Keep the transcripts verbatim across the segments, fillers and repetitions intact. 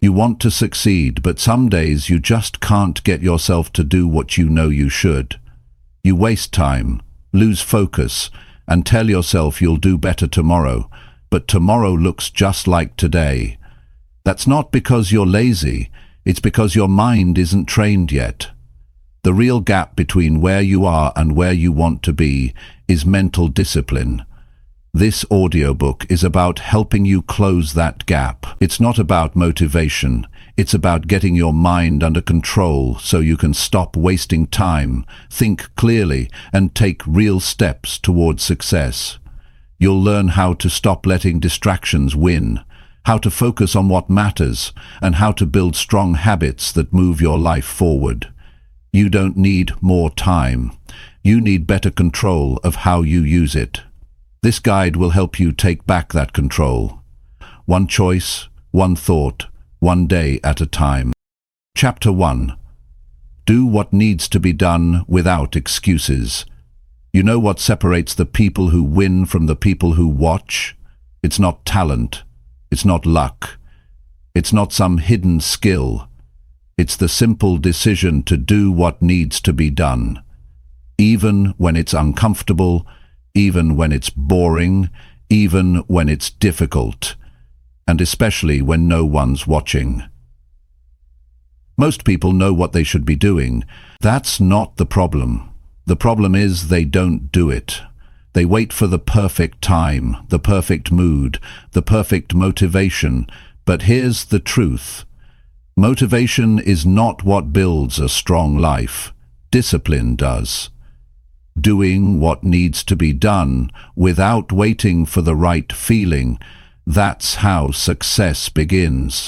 You want to succeed, but some days you just can't get yourself to do what you know you should. You waste time, lose focus, and tell yourself you'll do better tomorrow, but tomorrow looks just like today. That's not because you're lazy, it's because your mind isn't trained yet. The real gap between where you are and where you want to be is mental discipline. This audiobook is about helping you close that gap. It's not about motivation. It's about getting your mind under control so you can stop wasting time, think clearly, and take real steps towards success. You'll learn how to stop letting distractions win, how to focus on what matters, and how to build strong habits that move your life forward. You don't need more time. You need better control of how you use it. This guide will help you take back that control. One choice, one thought, one day at a time. Chapter one. Do what needs to be done without excuses. You know what separates the people who win from the people who watch? It's not talent. It's not luck. It's not some hidden skill. It's the simple decision to do what needs to be done. Even when it's uncomfortable, even when it's boring, even when it's difficult, and especially when no one's watching. Most people know what they should be doing. That's not the problem. The problem is they don't do it. They wait for the perfect time, the perfect mood, the perfect motivation. But here's the truth. Motivation is not what builds a strong life. Discipline does. Doing what needs to be done without waiting for the right feeling, that's how success begins.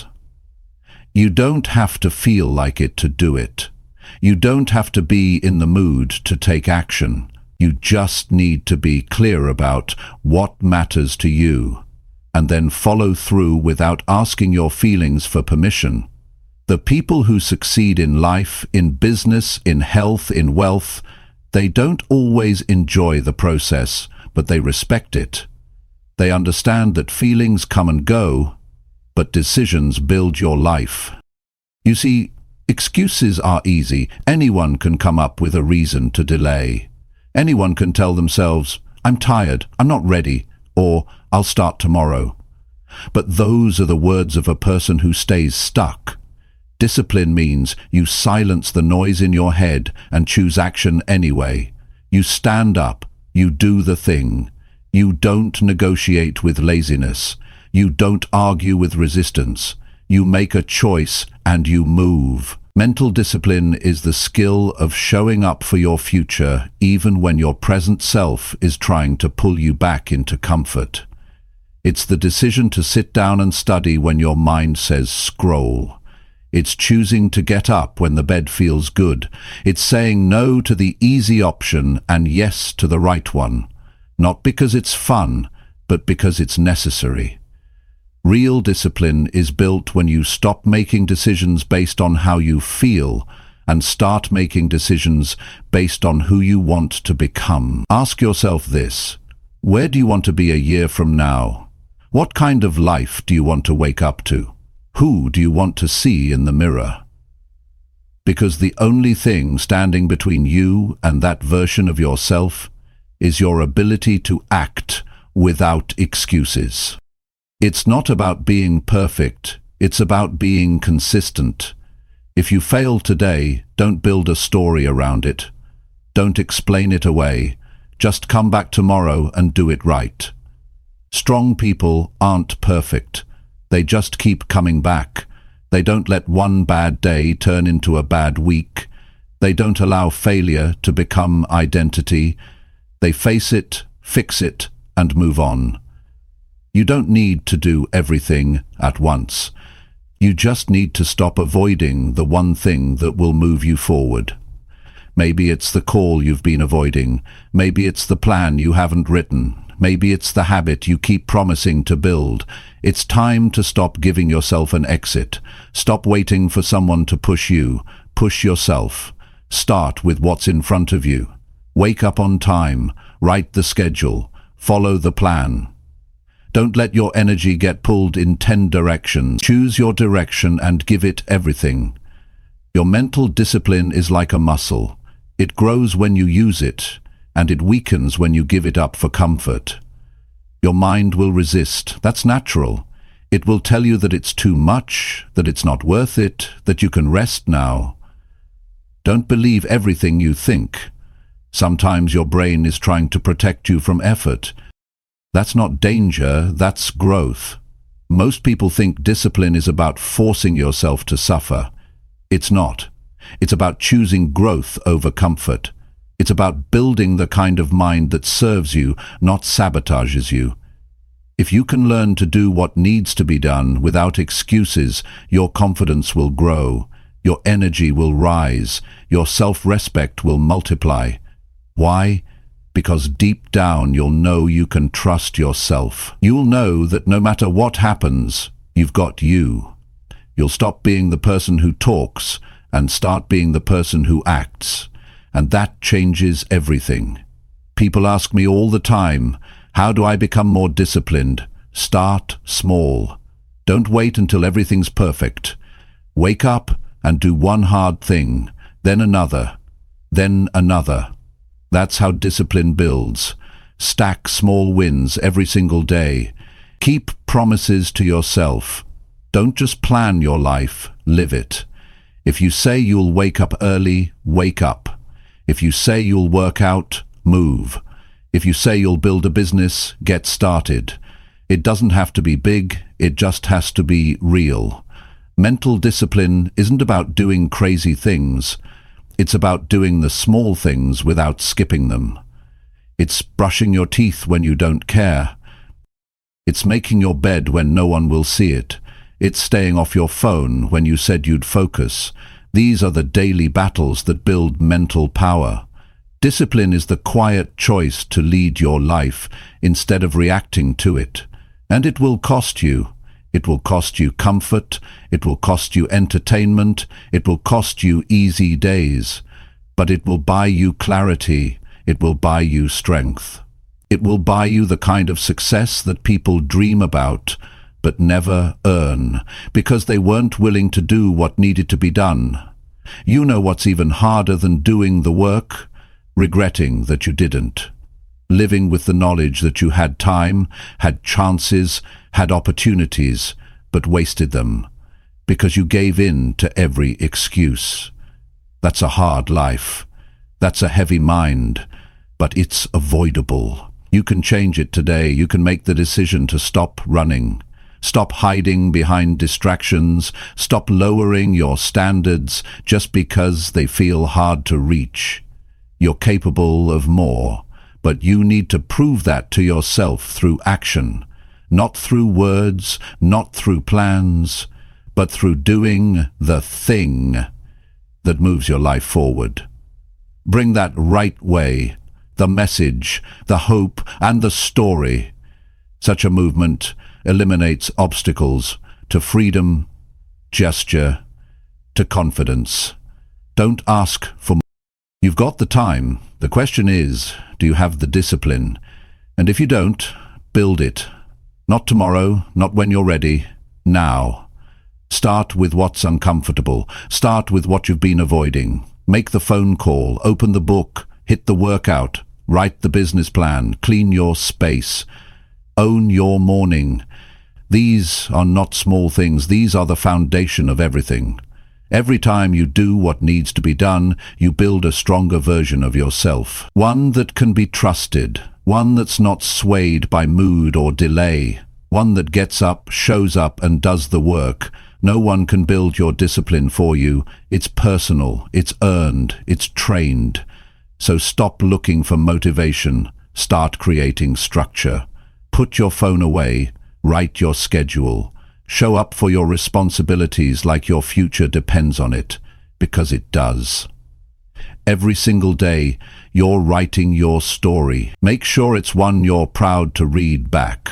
You don't have to feel like it to do it. You don't have to be in the mood to take action. You just need to be clear about what matters to you, and then follow through without asking your feelings for permission. The people who succeed in life, in business, in health, in wealth, they don't always enjoy the process, but they respect it. They understand that feelings come and go, but decisions build your life. You see, excuses are easy. Anyone can come up with a reason to delay. Anyone can tell themselves, "I'm tired, I'm not ready," or "I'll start tomorrow." But those are the words of a person who stays stuck. Discipline means you silence the noise in your head and choose action anyway. You stand up, you do the thing. You don't negotiate with laziness. You don't argue with resistance. You make a choice and you move. Mental discipline is the skill of showing up for your future even when your present self is trying to pull you back into comfort. It's the decision to sit down and study when your mind says scroll. It's choosing to get up when the bed feels good. It's saying no to the easy option and yes to the right one. Not because it's fun, but because it's necessary. Real discipline is built when you stop making decisions based on how you feel and start making decisions based on who you want to become. Ask yourself this: where do you want to be a year from now? What kind of life do you want to wake up to? Who do you want to see in the mirror? Because the only thing standing between you and that version of yourself is your ability to act without excuses. It's not about being perfect, it's about being consistent. If you fail today, don't build a story around it. Don't explain it away. Just come back tomorrow and do it right. Strong people aren't perfect. They just keep coming back. They don't let one bad day turn into a bad week. They don't allow failure to become identity. They face it, fix it, and move on. You don't need to do everything at once. You just need to stop avoiding the one thing that will move you forward. Maybe it's the call you've been avoiding. Maybe it's the plan you haven't written. Maybe it's the habit you keep promising to build. It's time to stop giving yourself an exit. Stop waiting for someone to push you. Push yourself. Start with what's in front of you. Wake up on time. Write the schedule. Follow the plan. Don't let your energy get pulled in ten directions. Choose your direction and give it everything. Your mental discipline is like a muscle. It grows when you use it, and it weakens when you give it up for comfort. Your mind will resist. That's natural. It will tell you that it's too much, that it's not worth it, that you can rest now. Don't believe everything you think. Sometimes your brain is trying to protect you from effort. That's not danger, that's growth. Most people think discipline is about forcing yourself to suffer. It's not. It's about choosing growth over comfort. It's about building the kind of mind that serves you, not sabotages you. If you can learn to do what needs to be done without excuses, your confidence will grow, your energy will rise, your self-respect will multiply. Why? Because deep down you'll know you can trust yourself. You'll know that no matter what happens, you've got you. You'll stop being the person who talks and start being the person who acts. And that changes everything. People ask me all the time, how do I become more disciplined? Start small. Don't wait until everything's perfect. Wake up and do one hard thing, then another, then another. That's how discipline builds. Stack small wins every single day. Keep promises to yourself. Don't just plan your life, live it. If you say you'll wake up early, wake up. If you say you'll work out, move. If you say you'll build a business, get started. It doesn't have to be big, it just has to be real. Mental discipline isn't about doing crazy things. It's about doing the small things without skipping them. It's brushing your teeth when you don't care. It's making your bed when no one will see it. It's staying off your phone when you said you'd focus. These are the daily battles that build mental power. Discipline is the quiet choice to lead your life instead of reacting to it. And it will cost you. It will cost you comfort. It will cost you entertainment. It will cost you easy days. But it will buy you clarity. It will buy you strength. It will buy you the kind of success that people dream about, but never earn, because they weren't willing to do what needed to be done. You know what's even harder than doing the work? Regretting that you didn't. Living with the knowledge that you had time, had chances, had opportunities, but wasted them, because you gave in to every excuse. That's a hard life. That's a heavy mind, but it's avoidable. You can change it today. You can make the decision to stop running. Stop hiding behind distractions. Stop lowering your standards just because they feel hard to reach. You're capable of more, but you need to prove that to yourself through action, not through words, not through plans, but through doing the thing that moves your life forward. Bring that right way, the message, the hope, and the story. Such a movement eliminates obstacles to freedom, gesture, to confidence. Don't ask for more. You've got the time. The question is, do you have the discipline? And if you don't, build it. Not tomorrow, not when you're ready, now. Start with what's uncomfortable. Start with what you've been avoiding. Make the phone call, open the book, hit the workout, write the business plan, clean your space. Own your morning. These are not small things. These are the foundation of everything. Every time you do what needs to be done, you build a stronger version of yourself. One that can be trusted. One that's not swayed by mood or delay. One that gets up, shows up, and does the work. No one can build your discipline for you. It's personal. It's earned. It's trained. So stop looking for motivation. Start creating structure. Put your phone away. Write your schedule. Show up for your responsibilities like your future depends on it, because it does. Every single day, you're writing your story. Make sure it's one you're proud to read back.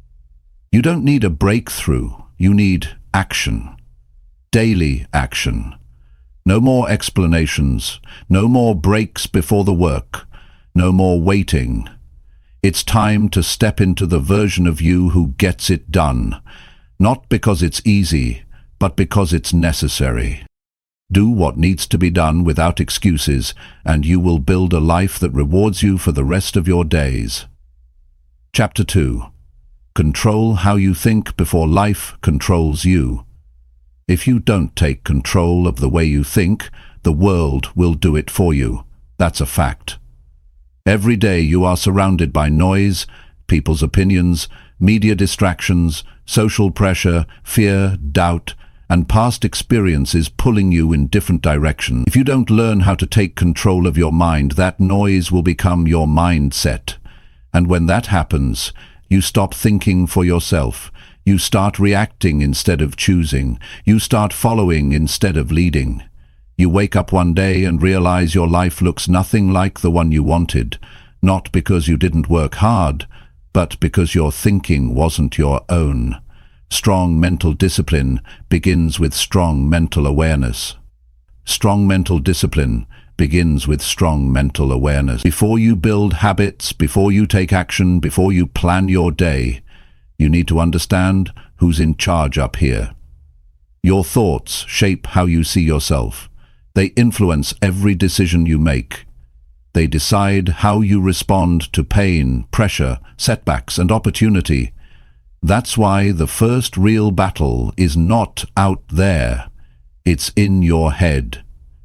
You don't need a breakthrough. You need action. Daily action. No more explanations. No more breaks before the work. No more waiting. It's time to step into the version of you who gets it done, not because it's easy, but because it's necessary. Do what needs to be done without excuses, and you will build a life that rewards you for the rest of your days. Chapter two. Control how you think before life controls you. If you don't take control of the way you think, the world will do it for you. That's a fact. Every day you are surrounded by noise, people's opinions, media distractions, social pressure, fear, doubt, and past experiences pulling you in different directions. If you don't learn how to take control of your mind, that noise will become your mindset. And when that happens, you stop thinking for yourself. You start reacting instead of choosing. You start following instead of leading. You wake up one day and realize your life looks nothing like the one you wanted, not because you didn't work hard, but because your thinking wasn't your own. Strong mental discipline begins with strong mental awareness. Strong mental discipline begins with strong mental awareness. Before you build habits, before you take action, before you plan your day, you need to understand who's in charge up here. Your thoughts shape how you see yourself. They influence every decision you make. They decide how you respond to pain, pressure, setbacks, and opportunity. That's why the first real battle is not out there. It's in your head.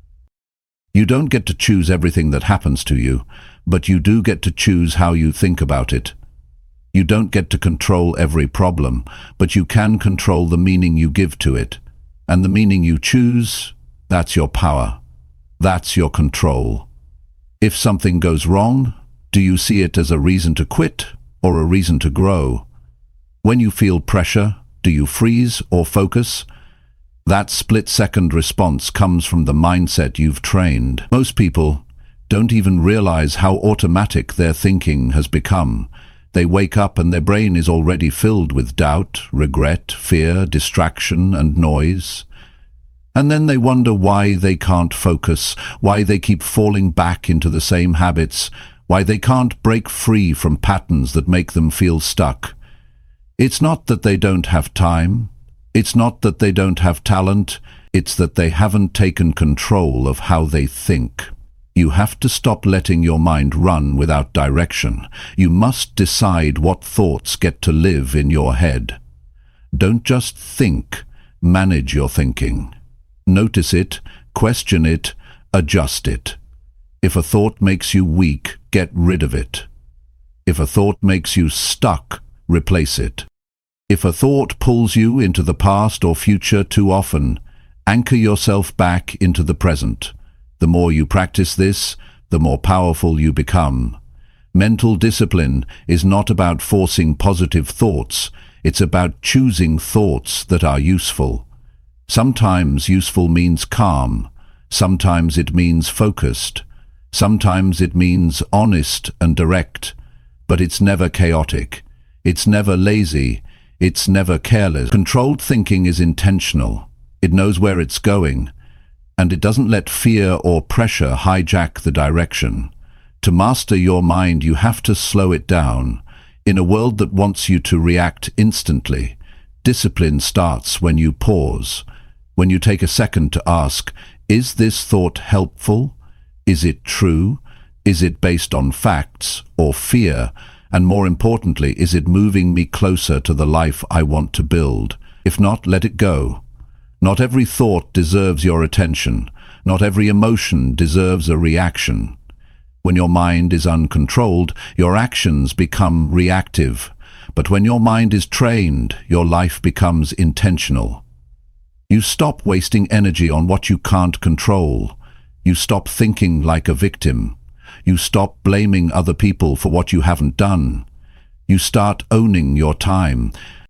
You don't get to choose everything that happens to you, but you do get to choose how you think about it. You don't get to control every problem, but you can control the meaning you give to it. And the meaning you choose, that's your power. That's your control. If something goes wrong, do you see it as a reason to quit or a reason to grow? When you feel pressure, do you freeze or focus? That split-second response comes from the mindset you've trained. Most people don't even realize how automatic their thinking has become. They wake up and their brain is already filled with doubt, regret, fear, distraction, and noise. And then they wonder why they can't focus, why they keep falling back into the same habits, why they can't break free from patterns that make them feel stuck. It's not that they don't have time. It's not that they don't have talent. It's that they haven't taken control of how they think. You have to stop letting your mind run without direction. You must decide what thoughts get to live in your head. Don't just think, manage your thinking. Notice it, question it, adjust it. If a thought makes you weak, get rid of it. If a thought makes you stuck, replace it. If a thought pulls you into the past or future too often, anchor yourself back into the present. The more you practice this, the more powerful you become. Mental discipline is not about forcing positive thoughts. It's about choosing thoughts that are useful. Sometimes useful means calm. Sometimes it means focused. Sometimes it means honest and direct. But it's never chaotic. It's never lazy. It's never careless. Controlled thinking is intentional. It knows where it's going, and it doesn't let fear or pressure hijack the direction. To master your mind, you have to slow it down. In a world that wants you to react instantly, discipline starts when you pause, when you take a second to ask, is this thought helpful? Is it true? Is it based on facts or fear? And more importantly, is it moving me closer to the life I want to build? If not, let it go. Not every thought deserves your attention. Not every emotion deserves a reaction. When your mind is uncontrolled, your actions become reactive. But when your mind is trained, your life becomes intentional. You stop wasting energy on what you can't control. You stop thinking like a victim. You stop blaming other people for what you haven't done. You start owning your time.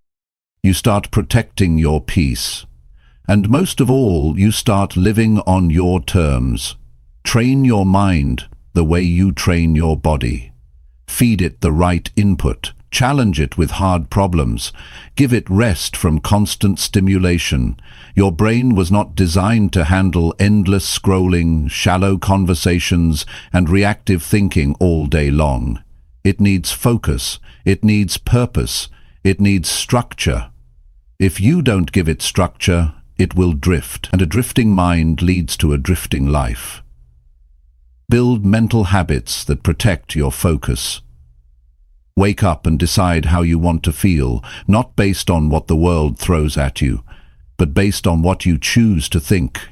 You start protecting your peace. And most of all, you start living on your terms. Train your mind the way you train your body. Feed it the right input. Challenge it with hard problems. Give it rest from constant stimulation. Your brain was not designed to handle endless scrolling, shallow conversations, and reactive thinking all day long. It needs focus. It needs purpose. It needs structure. If you don't give it structure, it will drift, and a drifting mind leads to a drifting life. Build mental habits that protect your focus. Wake up and decide how you want to feel, not based on what the world throws at you, but based on what you choose to think.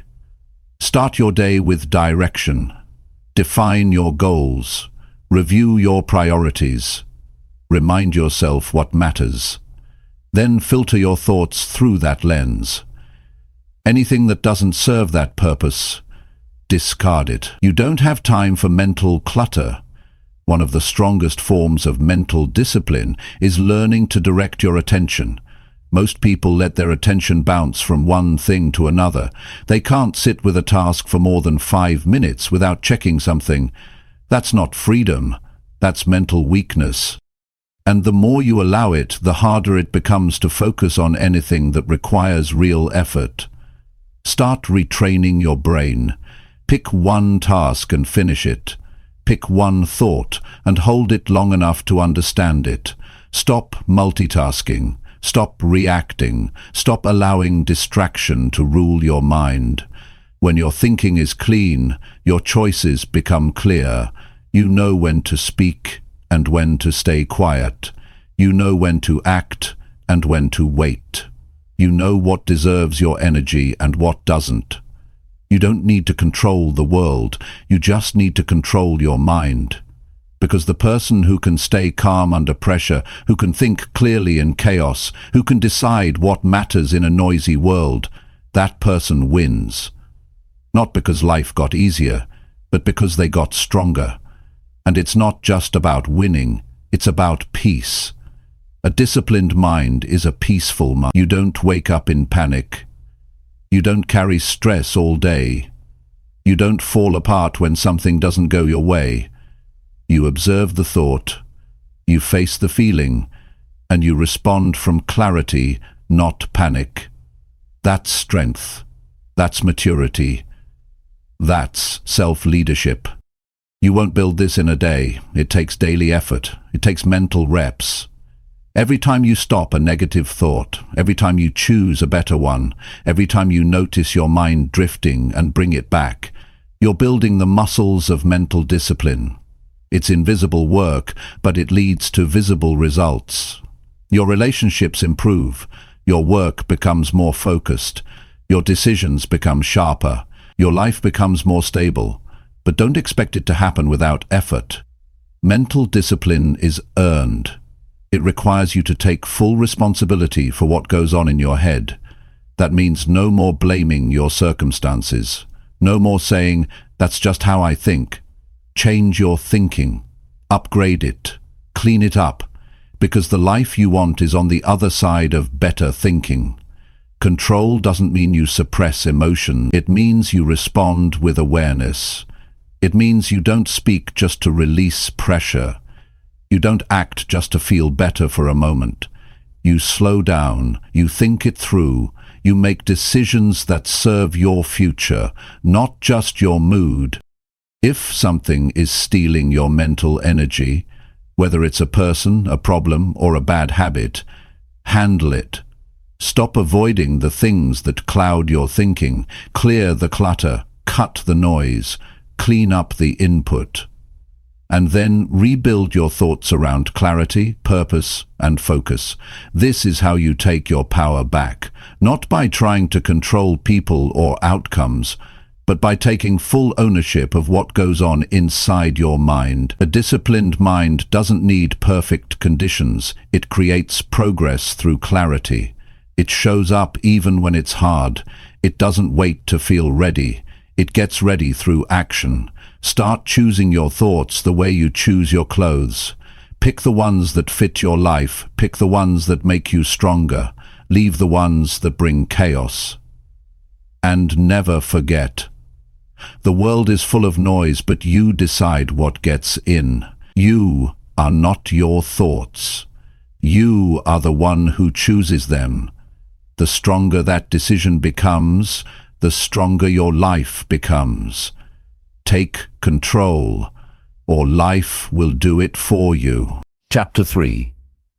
Start your day with direction. Define your goals. Review your priorities. Remind yourself what matters. Then filter your thoughts through that lens. Anything that doesn't serve that purpose, discard it. You don't have time for mental clutter. One of the strongest forms of mental discipline is learning to direct your attention. Most people let their attention bounce from one thing to another. They can't sit with a task for more than five minutes without checking something. That's not freedom. That's mental weakness. And the more you allow it, the harder it becomes to focus on anything that requires real effort. Start retraining your brain. Pick one task and finish it. Pick one thought and hold it long enough to understand it. Stop multitasking. Stop reacting. Stop allowing distraction to rule your mind. When your thinking is clean, your choices become clear. You know when to speak and when to stay quiet. You know when to act and when to wait. You know what deserves your energy and what doesn't. You don't need to control the world. You just need to control your mind. Because the person who can stay calm under pressure, who can think clearly in chaos, who can decide what matters in a noisy world, that person wins. Not because life got easier, but because they got stronger. And it's not just about winning, it's about peace. A disciplined mind is a peaceful mind. You don't wake up in panic. You don't carry stress all day. You don't fall apart when something doesn't go your way. You observe the thought, you face the feeling, and you respond from clarity, not panic. That's strength. That's maturity. That's self-leadership. You won't build this in a day. It takes daily effort. It takes mental reps. Every time you stop a negative thought, every time you choose a better one, every time you notice your mind drifting and bring it back, you're building the muscles of mental discipline. It's invisible work, but it leads to visible results. Your relationships improve. Your work becomes more focused. Your decisions become sharper. Your life becomes more stable. But don't expect it to happen without effort. Mental discipline is earned. It requires you to take full responsibility for what goes on in your head. That means no more blaming your circumstances. No more saying, "That's just how I think." Change your thinking. Upgrade it. Clean it up. Because the life you want is on the other side of better thinking. Control doesn't mean you suppress emotion. It means you respond with awareness. It means you don't speak just to release pressure. You don't act just to feel better for a moment. You slow down, you think it through, you make decisions that serve your future, not just your mood. If something is stealing your mental energy, whether it's a person, a problem, or a bad habit, handle it. Stop avoiding the things that cloud your thinking. Clear the clutter, cut the noise, clean up the input. And then rebuild your thoughts around clarity, purpose, and focus. This is how you take your power back, not by trying to control people or outcomes, but by taking full ownership of what goes on inside your mind. A disciplined mind doesn't need perfect conditions. It creates progress through clarity. It shows up even when it's hard. It doesn't wait to feel ready. It gets ready through action. Start choosing your thoughts the way you choose your clothes. Pick the ones that fit your life. Pick the ones that make you stronger. Leave the ones that bring chaos. And never forget, the world is full of noise, but you decide what gets in. You are not your thoughts. You are the one who chooses them. The stronger that decision becomes, the stronger your life becomes. Take control. or life will do it for you. Chapter three.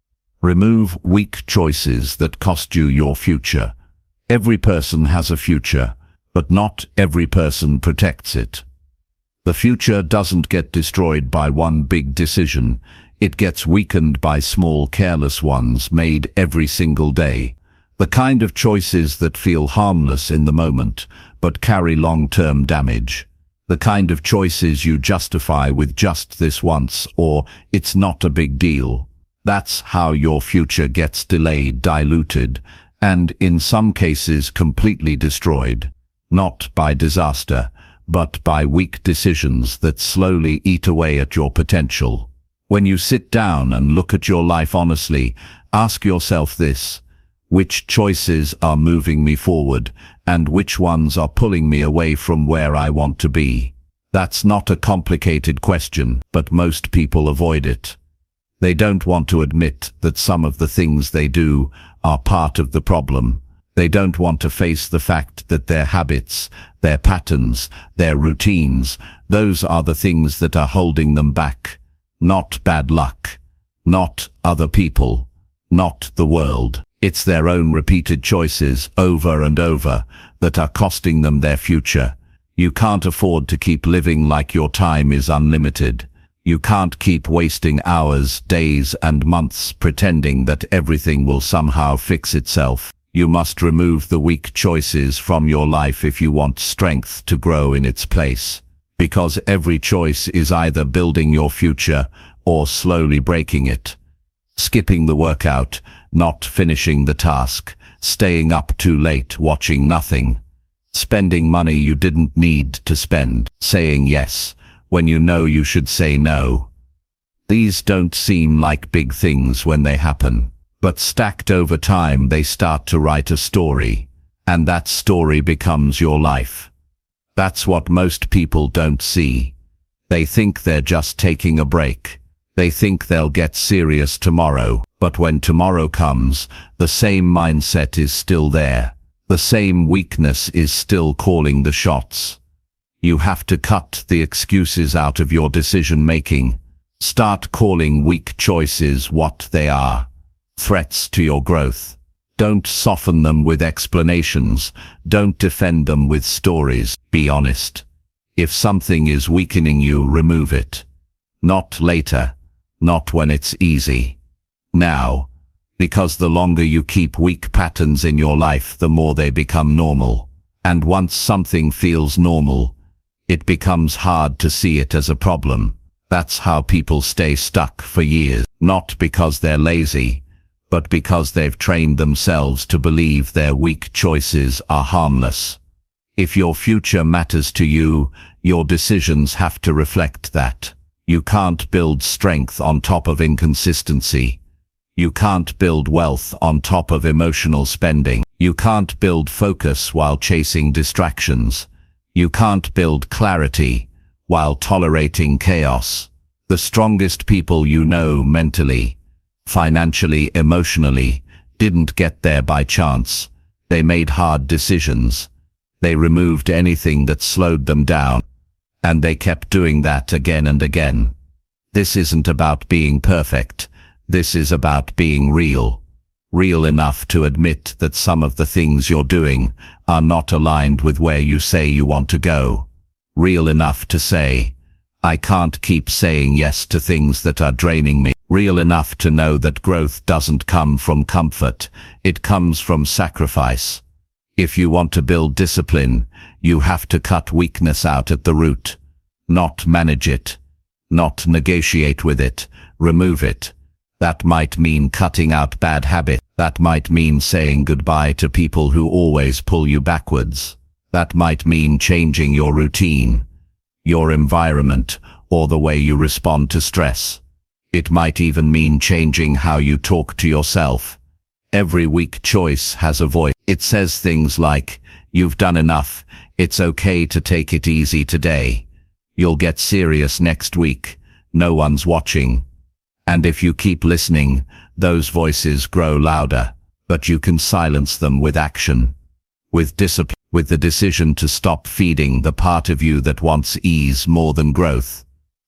Remove weak choices that cost you your future. Every person has a future, but not every person protects it. The future doesn't get destroyed by one big decision. It gets weakened by small, careless ones made every single day. The kind of choices that feel harmless in the moment, but carry long-term damage. The kind of choices you justify with just this once, or it's not a big deal. That's how your future gets delayed, diluted, and in some cases completely destroyed. Not by disaster, but by weak decisions that slowly eat away at your potential. When you sit down and look at your life honestly, ask yourself this: which choices are moving me forward, and which ones are pulling me away from where I want to be? That's not a complicated question, but most people avoid it. They don't want to admit that some of the things they do are part of the problem. They don't want to face the fact that their habits, their patterns, their routines, those are the things that are holding them back. Not bad luck, not other people, not the world. It's their own repeated choices over and over that are costing them their future. You can't afford to keep living like your time is unlimited. You can't keep wasting hours, days, and months pretending that everything will somehow fix itself. You must remove the weak choices from your life if you want strength to grow in its place. Because every choice is either building your future or slowly breaking it. Skipping the workout, not finishing the task, staying up too late watching nothing. Spending money you didn't need to spend, saying yes when you know you should say no. These don't seem like big things when they happen, but stacked over time they start to write a story, and that story becomes your life. That's what most people don't see. They think they're just taking a break. They think they'll get serious tomorrow, but when tomorrow comes, the same mindset is still there. The same weakness is still calling the shots. You have to cut the excuses out of your decision-making. Start calling weak choices what they are: threats to your growth. Don't soften them with explanations. Don't defend them with stories. Be honest. If something is weakening you, remove it. Not later. Not when it's easy. Now. Because the longer you keep weak patterns in your life, the more they become normal. And once something feels normal, it becomes hard to see it as a problem. That's how people stay stuck for years. Not because they're lazy, but because they've trained themselves to believe their weak choices are harmless. If your future matters to you, your decisions have to reflect that. You can't build strength on top of inconsistency. You can't build wealth on top of emotional spending. You can't build focus while chasing distractions. You can't build clarity while tolerating chaos. The strongest people you know mentally, financially, emotionally, didn't get there by chance. They made hard decisions. They removed anything that slowed them down. And they kept doing that again and again. This isn't about being perfect. This is about being real. Real enough to admit that some of the things you're doing are not aligned with where you say you want to go. Real enough to say, I can't keep saying yes to things that are draining me. Real enough to know that growth doesn't come from comfort, it comes from sacrifice. If you want to build discipline, you have to cut weakness out at the root. Not manage it. Not negotiate with it. Remove it. That might mean cutting out bad habits. That might mean saying goodbye to people who always pull you backwards. That might mean changing your routine, your environment, or the way you respond to stress. It might even mean changing how you talk to yourself. Every weak choice has a voice. It says things like, you've done enough, it's okay to take it easy today. You'll get serious next week, no one's watching. And if you keep listening, those voices grow louder, but you can silence them with action, with discipline, with the decision to stop feeding the part of you that wants ease more than growth.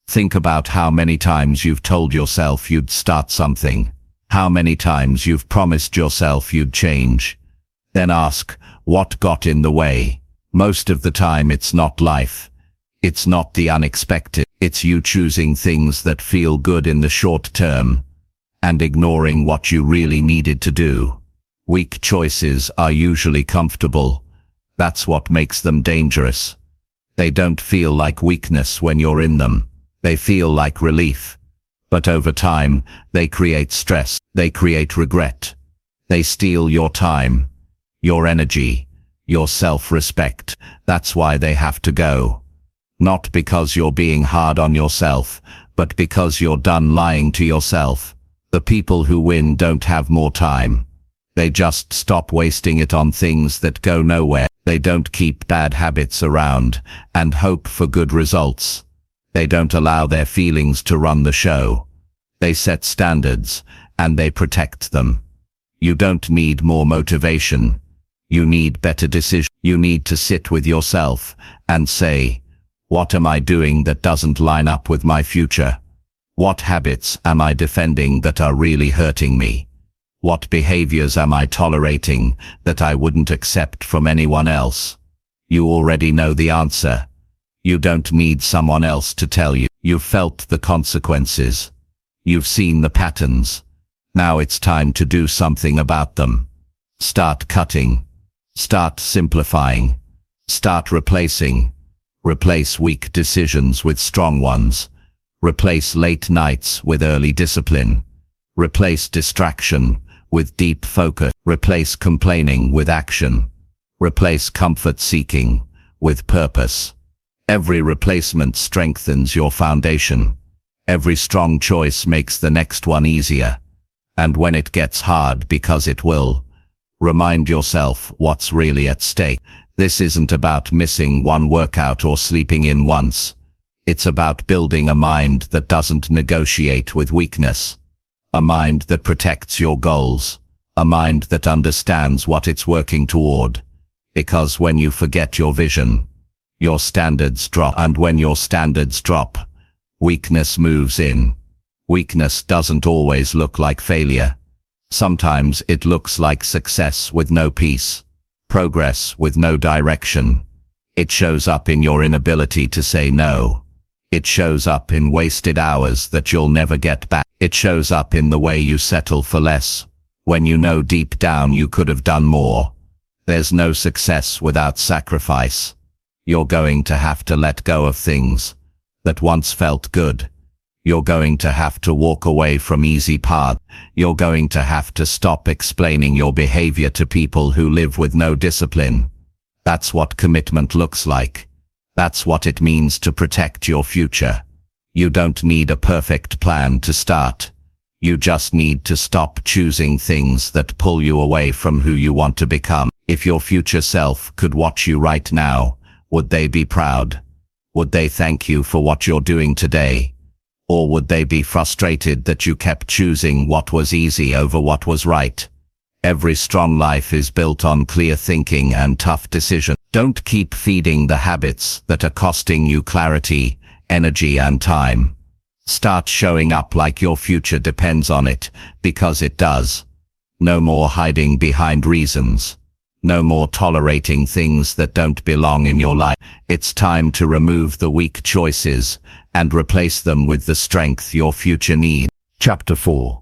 Think about how many times you've told yourself you'd start something. How many times you've promised yourself you'd change. Then ask, what got in the way? Most of the time it's not life. It's not the unexpected. It's you choosing things that feel good in the short term and ignoring what you really needed to do. Weak choices are usually comfortable. That's what makes them dangerous. They don't feel like weakness when you're in them. They feel like relief. But over time, they create stress. They create regret. They steal your time, your energy, your self-respect. That's why they have to go. Not because you're being hard on yourself, but because you're done lying to yourself. The people who win don't have more time. They just stop wasting it on things that go nowhere. They don't keep bad habits around and hope for good results. They don't allow their feelings to run the show. They set standards and they protect them. You don't need more motivation. You need better decisions. You need to sit with yourself and say, what am I doing that doesn't line up with my future? What habits am I defending that are really hurting me? What behaviors am I tolerating that I wouldn't accept from anyone else? You already know the answer. You don't need someone else to tell you. You've felt the consequences. You've seen the patterns. Now it's time to do something about them. Start cutting. Start simplifying. Start replacing. Replace weak decisions with strong ones. Replace late nights with early discipline. Replace distraction with deep focus. Replace complaining with action. Replace comfort seeking with purpose. Every replacement strengthens your foundation. Every strong choice makes the next one easier. And when it gets hard, because it will, remind yourself what's really at stake. This isn't about missing one workout or sleeping in once. It's about building a mind that doesn't negotiate with weakness. A mind that protects your goals. A mind that understands what it's working toward. Because when you forget your vision, your standards drop. And when your standards drop, weakness moves in. Weakness doesn't always look like failure. Sometimes it looks like success with no peace. Progress with no direction. It shows up in your inability to say no. It shows up in wasted hours that you'll never get back. It shows up in the way you settle for less, when you know deep down you could have done more. There's no success without sacrifice. You're going to have to let go of things that once felt good. You're going to have to walk away from easy paths. You're going to have to stop explaining your behavior to people who live with no discipline. That's what commitment looks like. That's what it means to protect your future. You don't need a perfect plan to start. You just need to stop choosing things that pull you away from who you want to become. If your future self could watch you right now, would they be proud? Would they thank you for what you're doing today? Or would they be frustrated that you kept choosing what was easy over what was right? Every strong life is built on clear thinking and tough decisions. Don't keep feeding the habits that are costing you clarity, energy, and time. Start showing up like your future depends on it, because it does. No more hiding behind reasons. No more tolerating things that don't belong in your life. It's time to remove the weak choices and replace them with the strength your future needs. Chapter four.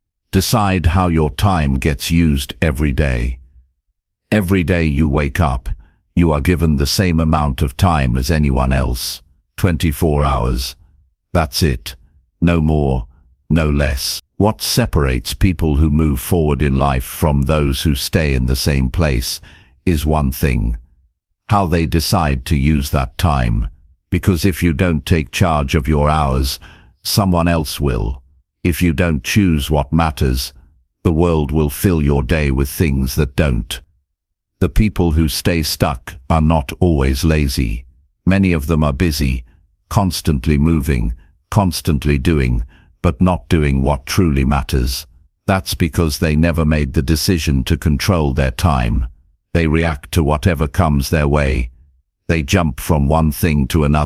Decide how your time gets used every day. Every day you wake up, you are given the same amount of time as anyone else. twenty-four hours. That's it. No more, no less. What separates people who move forward in life from those who stay in the same place is one thing: how they decide to use that time. Because if you don't take charge of your hours, someone else will. If you don't choose what matters, the world will fill your day with things that don't. The people who stay stuck are not always lazy. Many of them are busy, constantly moving, constantly doing, but not doing what truly matters. That's because they never made the decision to control their time. They react to whatever comes their way. They jump from one thing to another,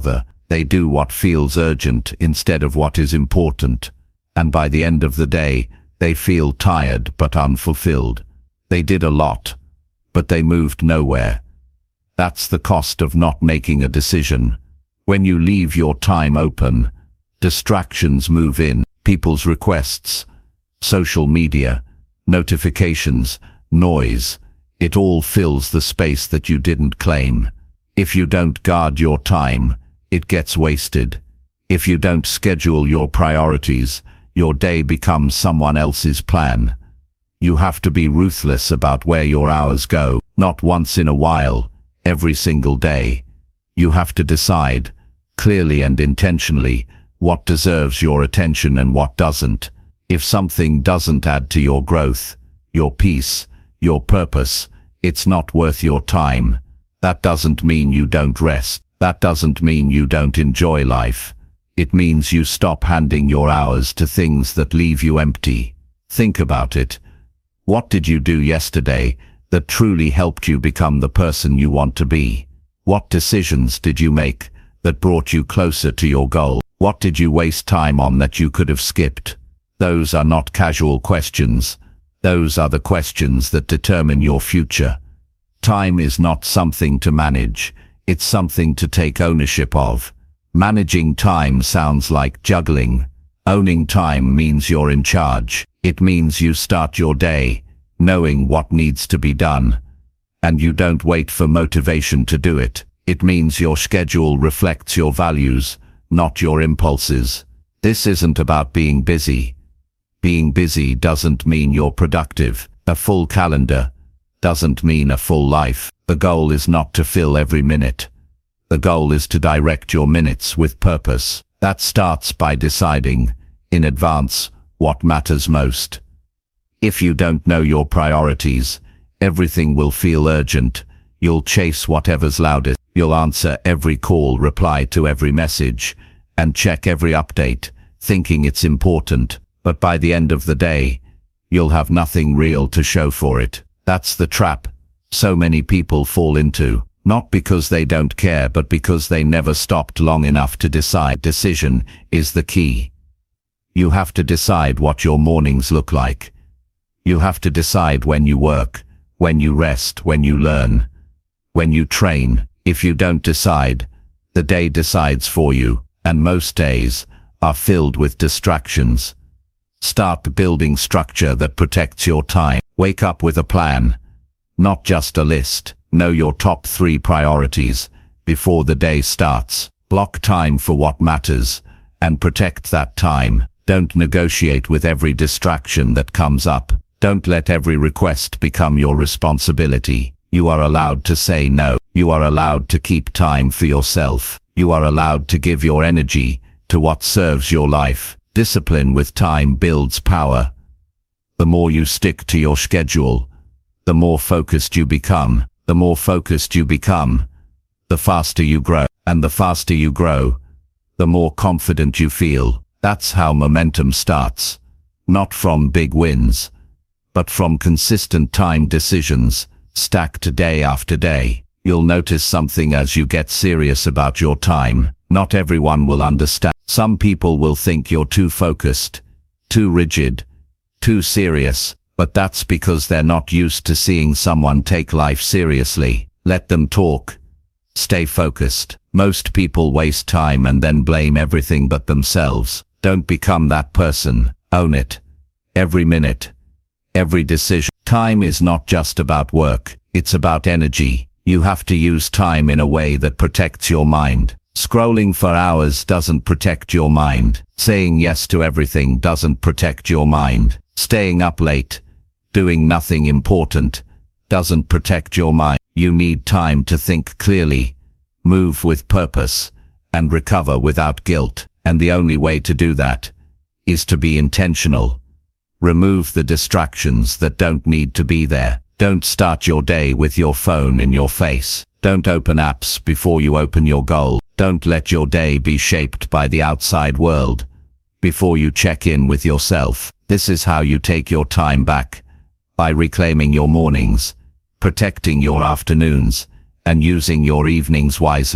They do what feels urgent instead of what is important. And by the end of the day, they feel tired but unfulfilled. They did a lot, but they moved nowhere. That's the cost of not making a decision. When you leave your time open, distractions move in, people's requests, social media, notifications, noise. It all fills the space that you didn't claim. If you don't guard your time, it gets wasted. If you don't schedule your priorities, your day becomes someone else's plan. You have to be ruthless about where your hours go, not once in a while, every single day. You have to decide, clearly and intentionally, what deserves your attention and what doesn't. If something doesn't add to your growth, your peace, your purpose, it's not worth your time. That doesn't mean you don't rest. That doesn't mean you don't enjoy life. It means you stop handing your hours to things that leave you empty. Think about it. What did you do yesterday that truly helped you become the person you want to be? What decisions did you make that brought you closer to your goal? What did you waste time on that you could have skipped? Those are not casual questions. Those are the questions that determine your future. Time is not something to manage. It's something to take ownership of. Managing time sounds like juggling. Owning time means you're in charge. It means you start your day knowing what needs to be done, and you don't wait for motivation to do it. It means your schedule reflects your values, not your impulses. This isn't about being busy. Being busy doesn't mean you're productive. A full calendar doesn't mean a full life. The goal is not to fill every minute. The goal is to direct your minutes with purpose. That starts by deciding, in advance, what matters most. If you don't know your priorities, everything will feel urgent. You'll chase whatever's loudest. You'll answer every call, reply to every message, and check every update, thinking it's important. But by the end of the day, you'll have nothing real to show for it. That's the trap so many people fall into. Not because they don't care, but because they never stopped long enough to decide. Decision is the key. You have to decide what your mornings look like. You have to decide when you work, when you rest, when you learn, when you train. If you don't decide, the day decides for you, and most days are filled with distractions. Start building structure that protects your time. Wake up with a plan, not just a list. Know your top three priorities before the day starts. Block time for what matters and protect that time. Don't negotiate with every distraction that comes up. Don't let every request become your responsibility. You are allowed to say no. You are allowed to keep time for yourself. You are allowed to give your energy to what serves your life. Discipline with time builds power. The more you stick to your schedule, the more focused you become. The more focused you become, the faster you grow. And the faster you grow, the more confident you feel. That's how momentum starts. Not from big wins, but from consistent time decisions, stacked day after day. You'll notice something as you get serious about your time. Not everyone will understand. Some people will think you're too focused, too rigid, too serious. But that's because they're not used to seeing someone take life seriously. Let them talk. Stay focused. Most people waste time and then blame everything but themselves. Don't become that person. Own it. Every minute. Every decision. Time is not just about work. It's about energy. You have to use time in a way that protects your mind. Scrolling for hours doesn't protect your mind. Saying yes to everything doesn't protect your mind. Staying up late, doing nothing important, doesn't protect your mind. You need time to think clearly, move with purpose, and recover without guilt. And the only way to do that is to be intentional. Remove the distractions that don't need to be there. Don't start your day with your phone in your face. Don't open apps before you open your goal. Don't let your day be shaped by the outside world before you check in with yourself. This is how you take your time back, by reclaiming your mornings, protecting your afternoons, and using your evenings wisely.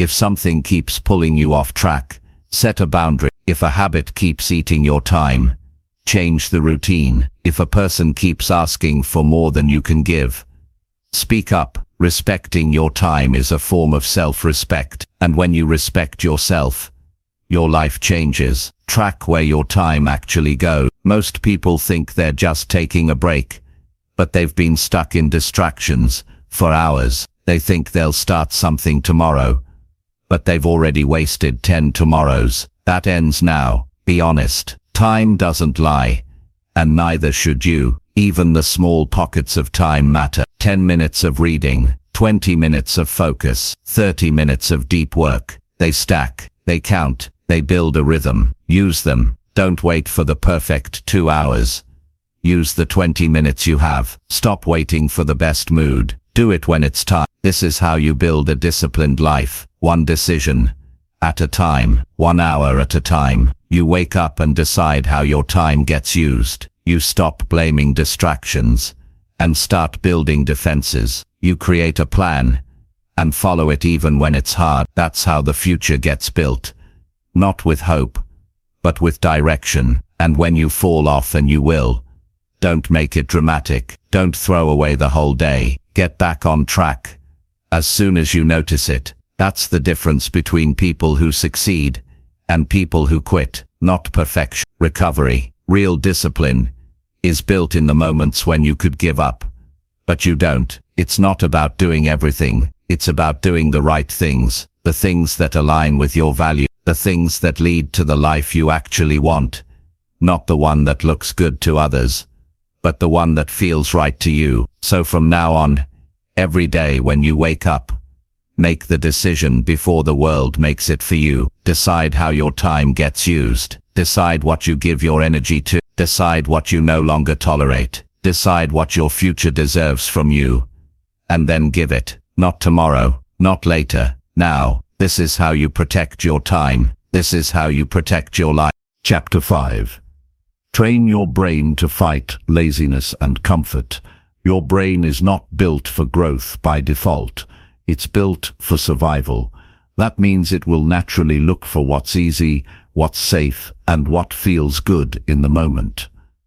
If something keeps pulling you off track, set a boundary. If a habit keeps eating your time, change the routine. If a person keeps asking for more than you can give, speak up. Respecting your time is a form of self-respect, and when you respect yourself, your life changes. Track where your time actually goes. Most people think they're just taking a break, but they've been stuck in distractions for hours. They think they'll start something tomorrow, but they've already wasted ten tomorrows. That ends now. Be honest. Time doesn't lie, and neither should you. Even the small pockets of time matter. ten minutes of reading, twenty minutes of focus, thirty minutes of deep work. They stack, they count, they build a rhythm. Use them. Don't wait for the perfect two hours. Use the twenty minutes you have. Stop waiting for the best mood. Do it when it's time. This is how you build a disciplined life. One decision at a time, one hour at a time. You wake up and decide how your time gets used. You stop blaming distractions and start building defenses. You create a plan and follow it even when it's hard. That's how the future gets built. Not with hope, but with direction. And when you fall off, and you will, don't make it dramatic. Don't throw away the whole day. Get back on track as soon as you notice it. That's the difference between people who succeed and people who quit. Not perfection. Recovery. Real discipline is built in the moments when you could give up, but you don't. It's not about doing everything. It's about doing the right things, the things that align with your value, the things that lead to the life you actually want, not the one that looks good to others, but the one that feels right to you. So from now on, every day when you wake up, make the decision before the world makes it for you. Decide how your time gets used. Decide what you give your energy to. Decide what you no longer tolerate. Decide what your future deserves from you. And then give it. Not tomorrow, not later, now. This is how you protect your time. This is how you protect your life. Chapter five. Train your brain to fight laziness and comfort. Your brain is not built for growth by default. It's built for survival. That means it will naturally look for what's easy, what's safe, and what feels good in the moment.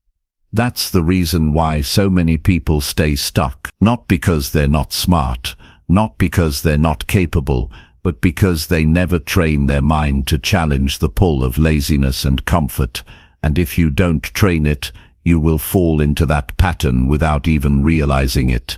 That's the reason why so many people stay stuck. Not because they're not smart, not because they're not capable, but because they never train their mind to challenge the pull of laziness and comfort. And if you don't train it, you will fall into that pattern without even realizing it.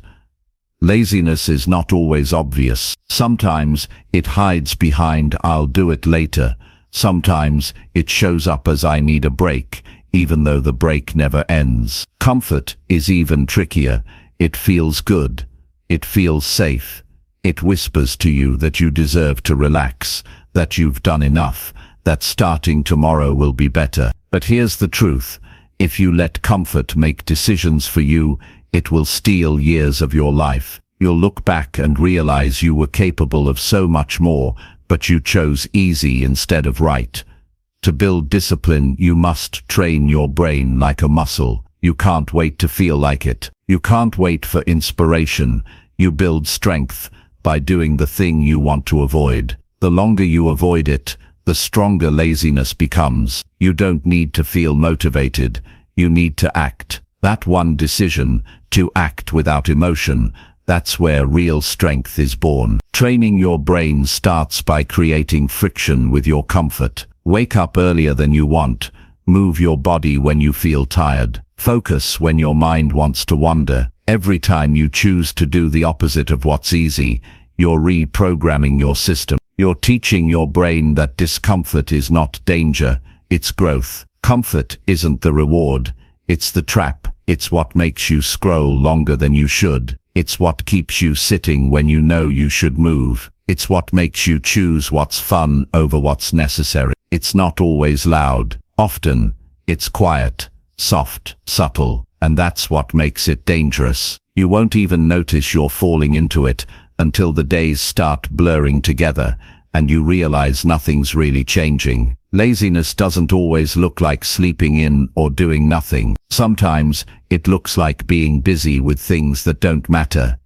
Laziness is not always obvious. Sometimes it hides behind "I'll do it later." Sometimes it shows up as "I need a break," even though the break never ends. Comfort is even trickier. It feels good. It feels safe. It whispers to you that you deserve to relax, that you've done enough, that starting tomorrow will be better. But here's the truth. If you let comfort make decisions for you, it will steal years of your life. You'll look back and realize you were capable of so much more, but you chose easy instead of right. To build discipline, you must train your brain like a muscle. You can't wait to feel like it. You can't wait for inspiration. You build strength by doing the thing you want to avoid. The longer you avoid it, the stronger laziness becomes. You don't need to feel motivated. You need to act. That one decision, to act without emotion, that's where real strength is born. Training your brain starts by creating friction with your comfort. Wake up earlier than you want. Move your body when you feel tired. Focus when your mind wants to wander. Every time you choose to do the opposite of what's easy, you're reprogramming your system. You're teaching your brain that discomfort is not danger, it's growth. Comfort isn't the reward, it's the trap. It's what makes you scroll longer than you should. It's what keeps you sitting when you know you should move. It's what makes you choose what's fun over what's necessary. It's not always loud. Often, it's quiet, soft, subtle, and that's what makes it dangerous. You won't even notice you're falling into it until the days start blurring together and you realize nothing's really changing. Laziness doesn't always look like sleeping in or doing nothing. Sometimes it looks like being busy with things that don't matter.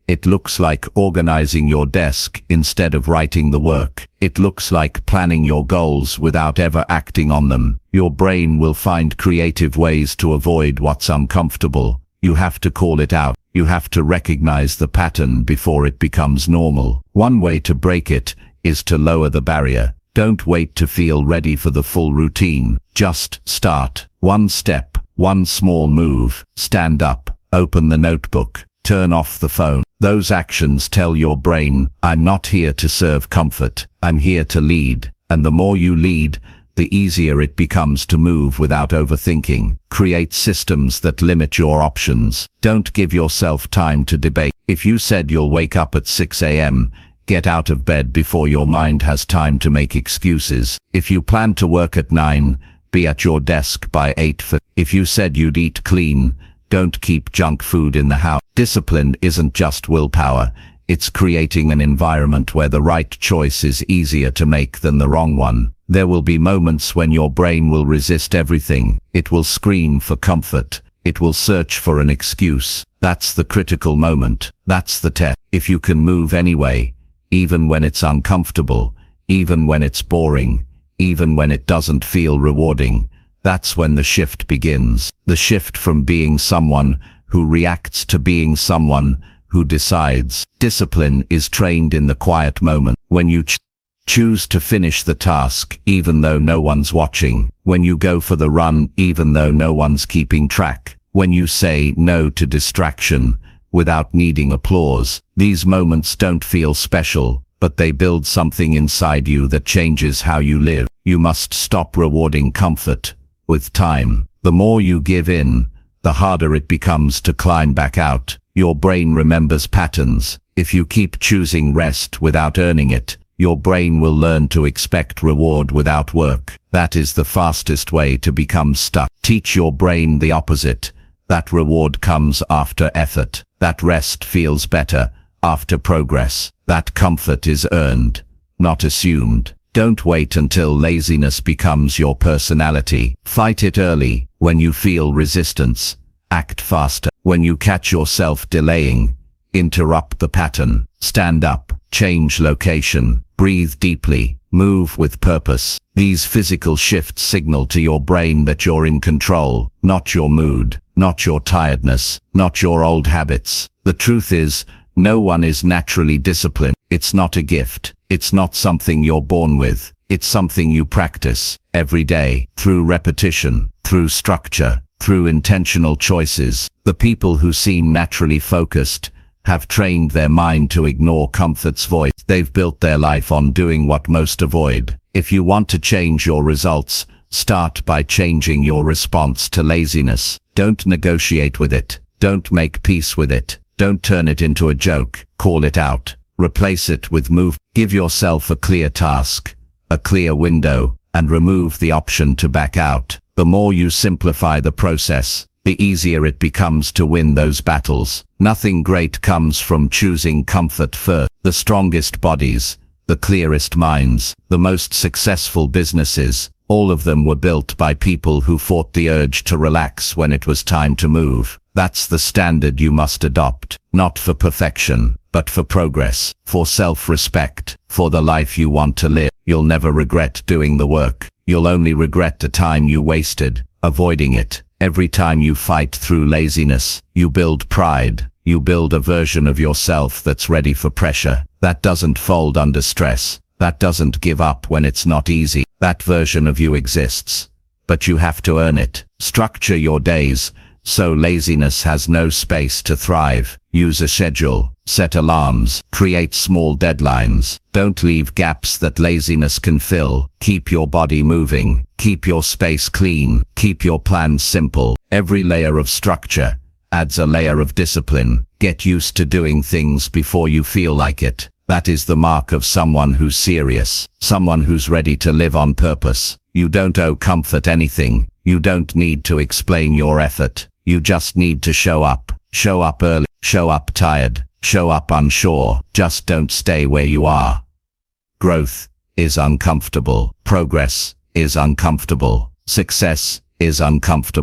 It looks like organizing your desk instead of writing the work. It looks like planning your goals without ever acting on them. Your brain will find creative ways to avoid what's uncomfortable. You have to call it out. You have to recognize the pattern before it becomes normal. One way to break it is to lower the barrier. Don't wait to feel ready for the full routine. Just start. One step, one small move. Stand up, open the notebook, turn off the phone. Those actions tell your brain, I'm not here to serve comfort, I'm here to lead. And the more you lead, the easier it becomes to move without overthinking. Create systems that limit your options. Don't give yourself time to debate. If you said you'll wake up at six a m, get out of bed before your mind has time to make excuses. If you plan to work at nine, be at your desk by eight. If you said you'd eat clean, don't keep junk food in the house. Discipline isn't just willpower, it's creating an environment where the right choice is easier to make than the wrong one. There will be moments when your brain will resist everything. It will scream for comfort. It will search for an excuse. That's the critical moment. That's the test. If you can move anyway, even when it's uncomfortable, even when it's boring, even when it doesn't feel rewarding, that's when the shift begins. The shift from being someone who reacts to being someone who decides. Discipline is trained in the quiet moment. When you ch choose to finish the task even though no one's watching. When you go for the run even though no one's keeping track. When you say no to distraction without needing applause. These moments don't feel special, but they build something inside you that changes how you live. You must stop rewarding comfort with time. The more you give in, the harder it becomes to climb back out. Your brain remembers patterns. If you keep choosing rest without earning it, your brain will learn to expect reward without work. That is the fastest way to become stuck. Teach your brain the opposite. That reward comes after effort. That rest feels better after progress. That comfort is earned, not assumed. Don't wait until laziness becomes your personality. Fight it early. When you feel resistance, act faster. When you catch yourself delaying, interrupt the pattern. Stand up, change location, breathe deeply, move with purpose. These physical shifts signal to your brain that you're in control, not your mood, not your tiredness, not your old habits. The truth is, no one is naturally disciplined. It's not a gift. It's not something you're born with. It's something you practice every day, through repetition, through structure, through intentional choices. The people who seem naturally focused have trained their mind to ignore comfort's voice. They've built their life on doing what most avoid. If you want to change your results, start by changing your response to laziness. Don't negotiate with it. Don't make peace with it. Don't turn it into a joke. Call it out. Replace it with move. Give yourself a clear task, a clear window, and remove the option to back out. The more you simplify the process, the easier it becomes to win those battles. Nothing great comes from choosing comfort first. The strongest bodies, the clearest minds, the most successful businesses, all of them were built by people who fought the urge to relax when it was time to move. That's the standard you must adopt, not for perfection, but for progress, for self-respect, for the life you want to live. You'll never regret doing the work. You'll only regret the time you wasted avoiding it. Every time you fight through laziness, you build pride. You build a version of yourself that's ready for pressure, that doesn't fold under stress, that doesn't give up when it's not easy. That version of you exists, but you have to earn it. Structure your days so laziness has no space to thrive. Use a schedule, set alarms, create small deadlines. Don't leave gaps that laziness can fill. Keep your body moving, keep your space clean, keep your plans simple. Every layer of structure adds a layer of discipline. Get used to doing things before you feel like it. That is the mark of someone who's serious, someone who's ready to live on purpose. You don't owe comfort anything. You don't need to explain your effort. You just need to show up. Show up early, show up tired, show up unsure. Just don't stay where you are. Growth is uncomfortable. Progress is uncomfortable. Success is uncomfortable.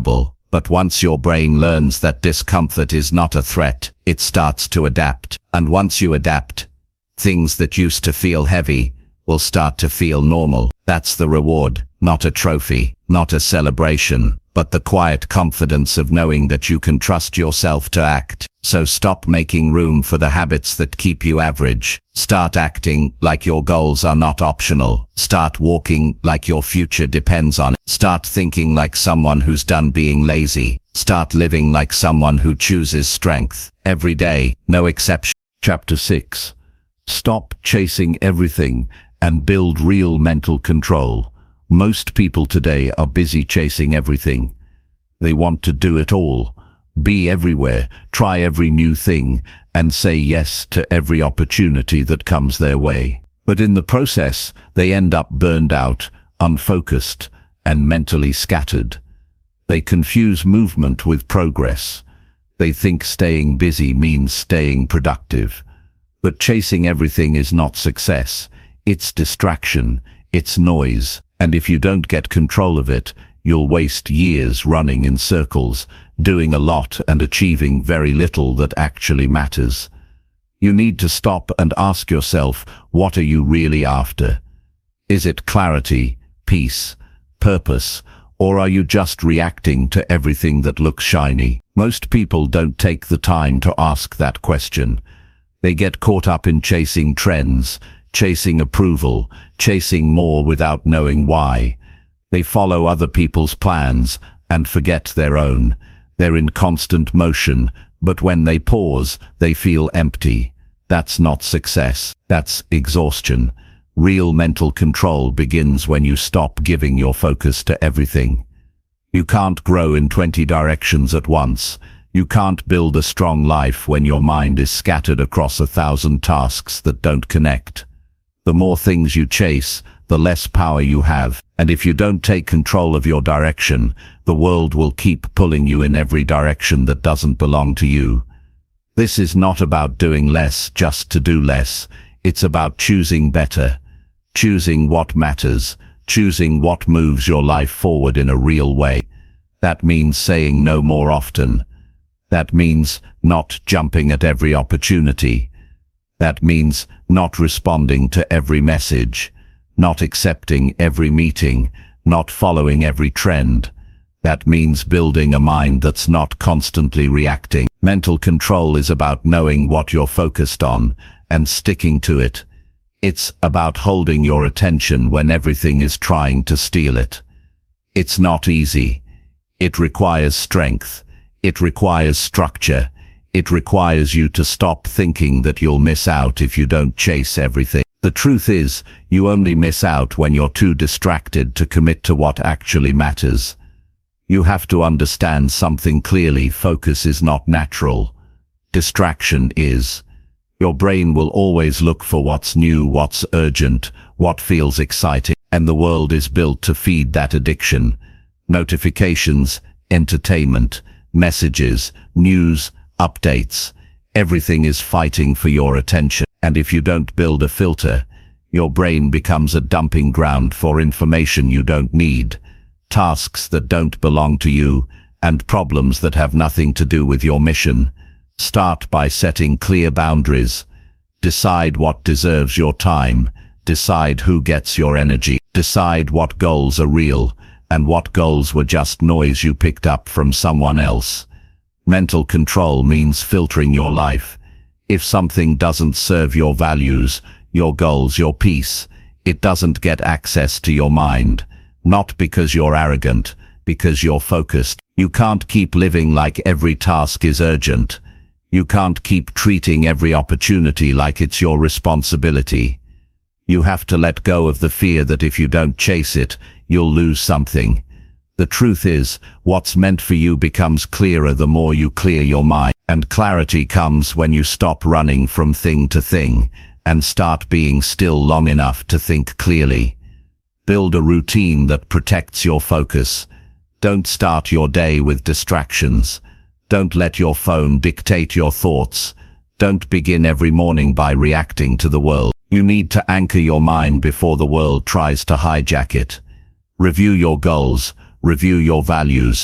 But once your brain learns that discomfort is not a threat, it starts to adapt. And once you adapt, things that used to feel heavy will start to feel normal. That's the reward, not a trophy, not a celebration, but the quiet confidence of knowing that you can trust yourself to act. So stop making room for the habits that keep you average. Start acting like your goals are not optional. Start walking like your future depends on it. Start thinking like someone who's done being lazy. Start living like someone who chooses strength every day, no exception. Chapter six. Stop chasing everything and build real mental control. Most people today are busy chasing everything. They want to do it all, be everywhere, try every new thing, and say yes to every opportunity that comes their way. But in the process, they end up burned out, unfocused, and mentally scattered. They confuse movement with progress. They think staying busy means staying productive. But chasing everything is not success. It's distraction, it's noise, and if you don't get control of it, you'll waste years running in circles, doing a lot and achieving very little that actually matters. You need to stop and ask yourself, what are you really after? Is it clarity, peace, purpose, or are you just reacting to everything that looks shiny? Most people don't take the time to ask that question. They get caught up in chasing trends, chasing approval, chasing more without knowing why. They follow other people's plans and forget their own. They're in constant motion, but when they pause, they feel empty. That's not success. That's exhaustion. Real mental control begins when you stop giving your focus to everything. You can't grow in twenty directions at once. You can't build a strong life when your mind is scattered across a thousand tasks that don't connect. The more things you chase, the less power you have. And if you don't take control of your direction, the world will keep pulling you in every direction that doesn't belong to you. This is not about doing less just to do less. It's about choosing better, choosing what matters, choosing what moves your life forward in a real way. That means saying no more often. That means not jumping at every opportunity. That means not responding to every message, not accepting every meeting, not following every trend. That means building a mind that's not constantly reacting. Mental control is about knowing what you're focused on and sticking to it. It's about holding your attention when everything is trying to steal it. It's not easy. It requires strength. It requires structure. It requires you to stop thinking that you'll miss out if you don't chase everything. The truth is, you only miss out when you're too distracted to commit to what actually matters. You have to understand something clearly. Focus is not natural. Distraction is. Your brain will always look for what's new, what's urgent, what feels exciting, and the world is built to feed that addiction. Notifications, entertainment, messages, news, updates. Everything is fighting for your attention. And if you don't build a filter, your brain becomes a dumping ground for information you don't need, tasks that don't belong to you, and problems that have nothing to do with your mission. Start by setting clear boundaries. Decide what deserves your time. Decide who gets your energy. Decide what goals are real, and what goals were just noise you picked up from someone else. Mental control means filtering your life. If something doesn't serve your values, your goals, your peace, it doesn't get access to your mind. Not because you're arrogant, because you're focused. You can't keep living like every task is urgent. You can't keep treating every opportunity like it's your responsibility. You have to let go of the fear that if you don't chase it, you'll lose something. The truth is, what's meant for you becomes clearer the more you clear your mind. And clarity comes when you stop running from thing to thing and start being still long enough to think clearly. Build a routine that protects your focus. Don't start your day with distractions. Don't let your phone dictate your thoughts. Don't begin every morning by reacting to the world. You need to anchor your mind before the world tries to hijack it. Review your goals. Review your values.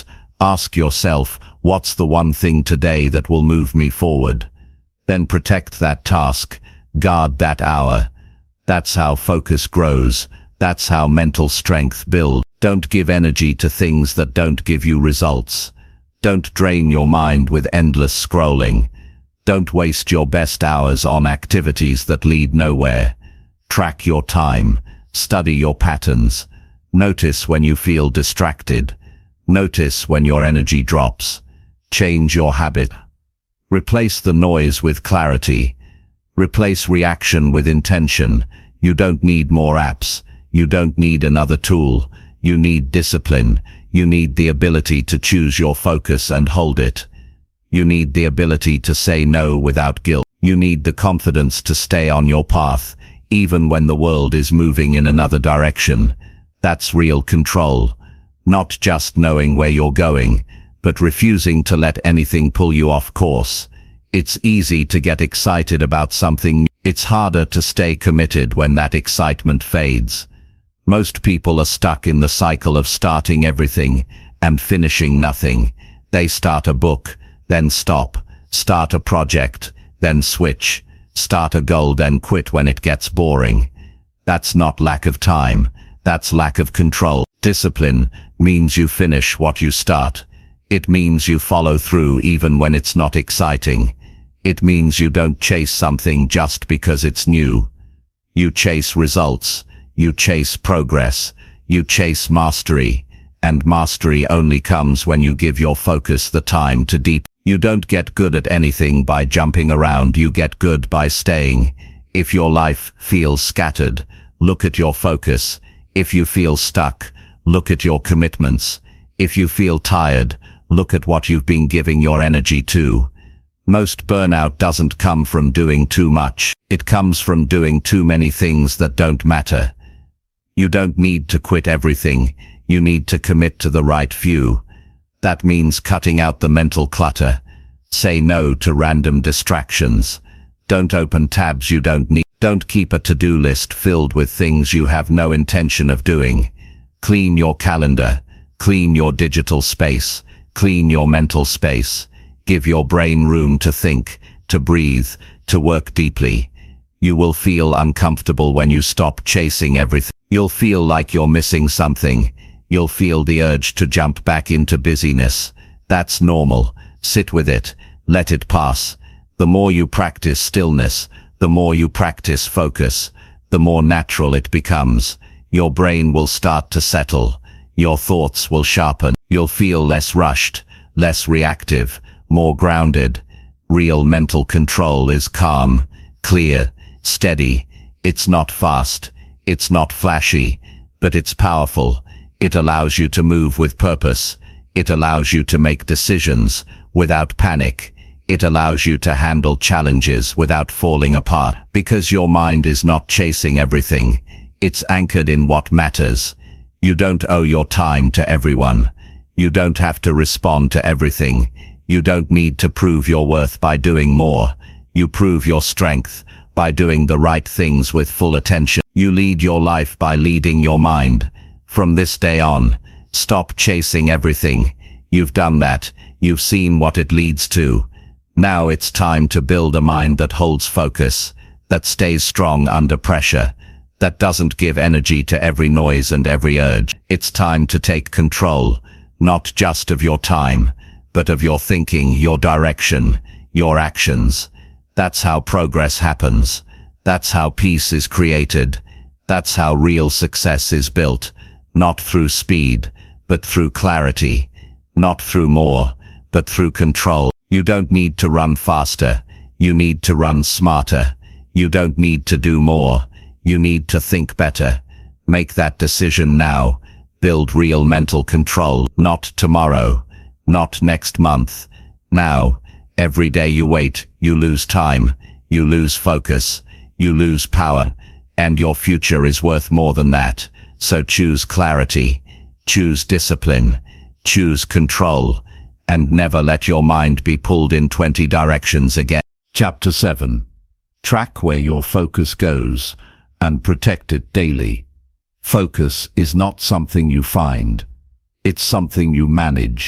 Ask yourself, what's the one thing today that will move me forward? Then protect that task, guard that hour. That's how focus grows. That's how mental strength builds. Don't give energy to things that don't give you results. Don't drain your mind with endless scrolling. Don't waste your best hours on activities that lead nowhere. Track your time. Study your patterns. Notice when you feel distracted. Notice when your energy drops. Change your habit. Replace the noise with clarity. Replace reaction with intention. You don't need more apps. You don't need another tool. You need discipline. You need the ability to choose your focus and hold it. You need the ability to say no without guilt. You need the confidence to stay on your path, even when the world is moving in another direction. That's real control. Not just knowing where you're going, but refusing to let anything pull you off course. It's easy to get excited about something. It's harder to stay committed when that excitement fades. Most people are stuck in the cycle of starting everything and finishing nothing. They start a book, then stop. Start a project, then switch. Start a goal, then quit when it gets boring. That's not lack of time. That's lack of control. Discipline means you finish what you start. It means you follow through even when it's not exciting. It means you don't chase something just because it's new. You chase results. You chase progress. You chase mastery. And mastery only comes when you give your focus the time to deepen. You don't get good at anything by jumping around. You get good by staying. If your life feels scattered, look at your focus. If you feel stuck, look at your commitments. If you feel tired, look at what you've been giving your energy to. Most burnout doesn't come from doing too much. It comes from doing too many things that don't matter. You don't need to quit everything. You need to commit to the right few. That means cutting out the mental clutter. Say no to random distractions. Don't open tabs you don't need. Don't keep a to-do list filled with things you have no intention of doing. Clean your calendar. Clean your digital space. Clean your mental space. Give your brain room to think, to breathe, to work deeply. You will feel uncomfortable when you stop chasing everything. You'll feel like you're missing something. You'll feel the urge to jump back into busyness. That's normal. Sit with it. Let it pass. The more you practice stillness, the more you practice focus, the more natural it becomes. Your brain will start to settle. Your thoughts will sharpen. You'll feel less rushed, less reactive, more grounded. Real mental control is calm, clear, steady. It's not fast. It's not flashy, but it's powerful. It allows you to move with purpose. It allows you to make decisions without panic. It allows you to handle challenges without falling apart, because your mind is not chasing everything. It's anchored in what matters. You don't owe your time to everyone. You don't have to respond to everything. You don't need to prove your worth by doing more. You prove your strength by doing the right things with full attention. You lead your life by leading your mind. From this day on, stop chasing everything. You've done that. You've seen what it leads to. Now it's time to build a mind that holds focus, that stays strong under pressure, that doesn't give energy to every noise and every urge. It's time to take control, not just of your time, but of your thinking, your direction, your actions. That's how progress happens. That's how peace is created. That's how real success is built, not through speed, but through clarity, not through more, but through control. You don't need to run faster. You need to run smarter. You don't need to do more. You need to think better. Make that decision now. Build real mental control, not tomorrow, not next month. Now, every day you wait, you lose time, you lose focus, you lose power, and your future is worth more than that. So choose clarity, choose discipline, choose control, and never let your mind be pulled in twenty directions again. Chapter seven. Track where your focus goes and protect it daily. Focus is not something you find. It's something you manage,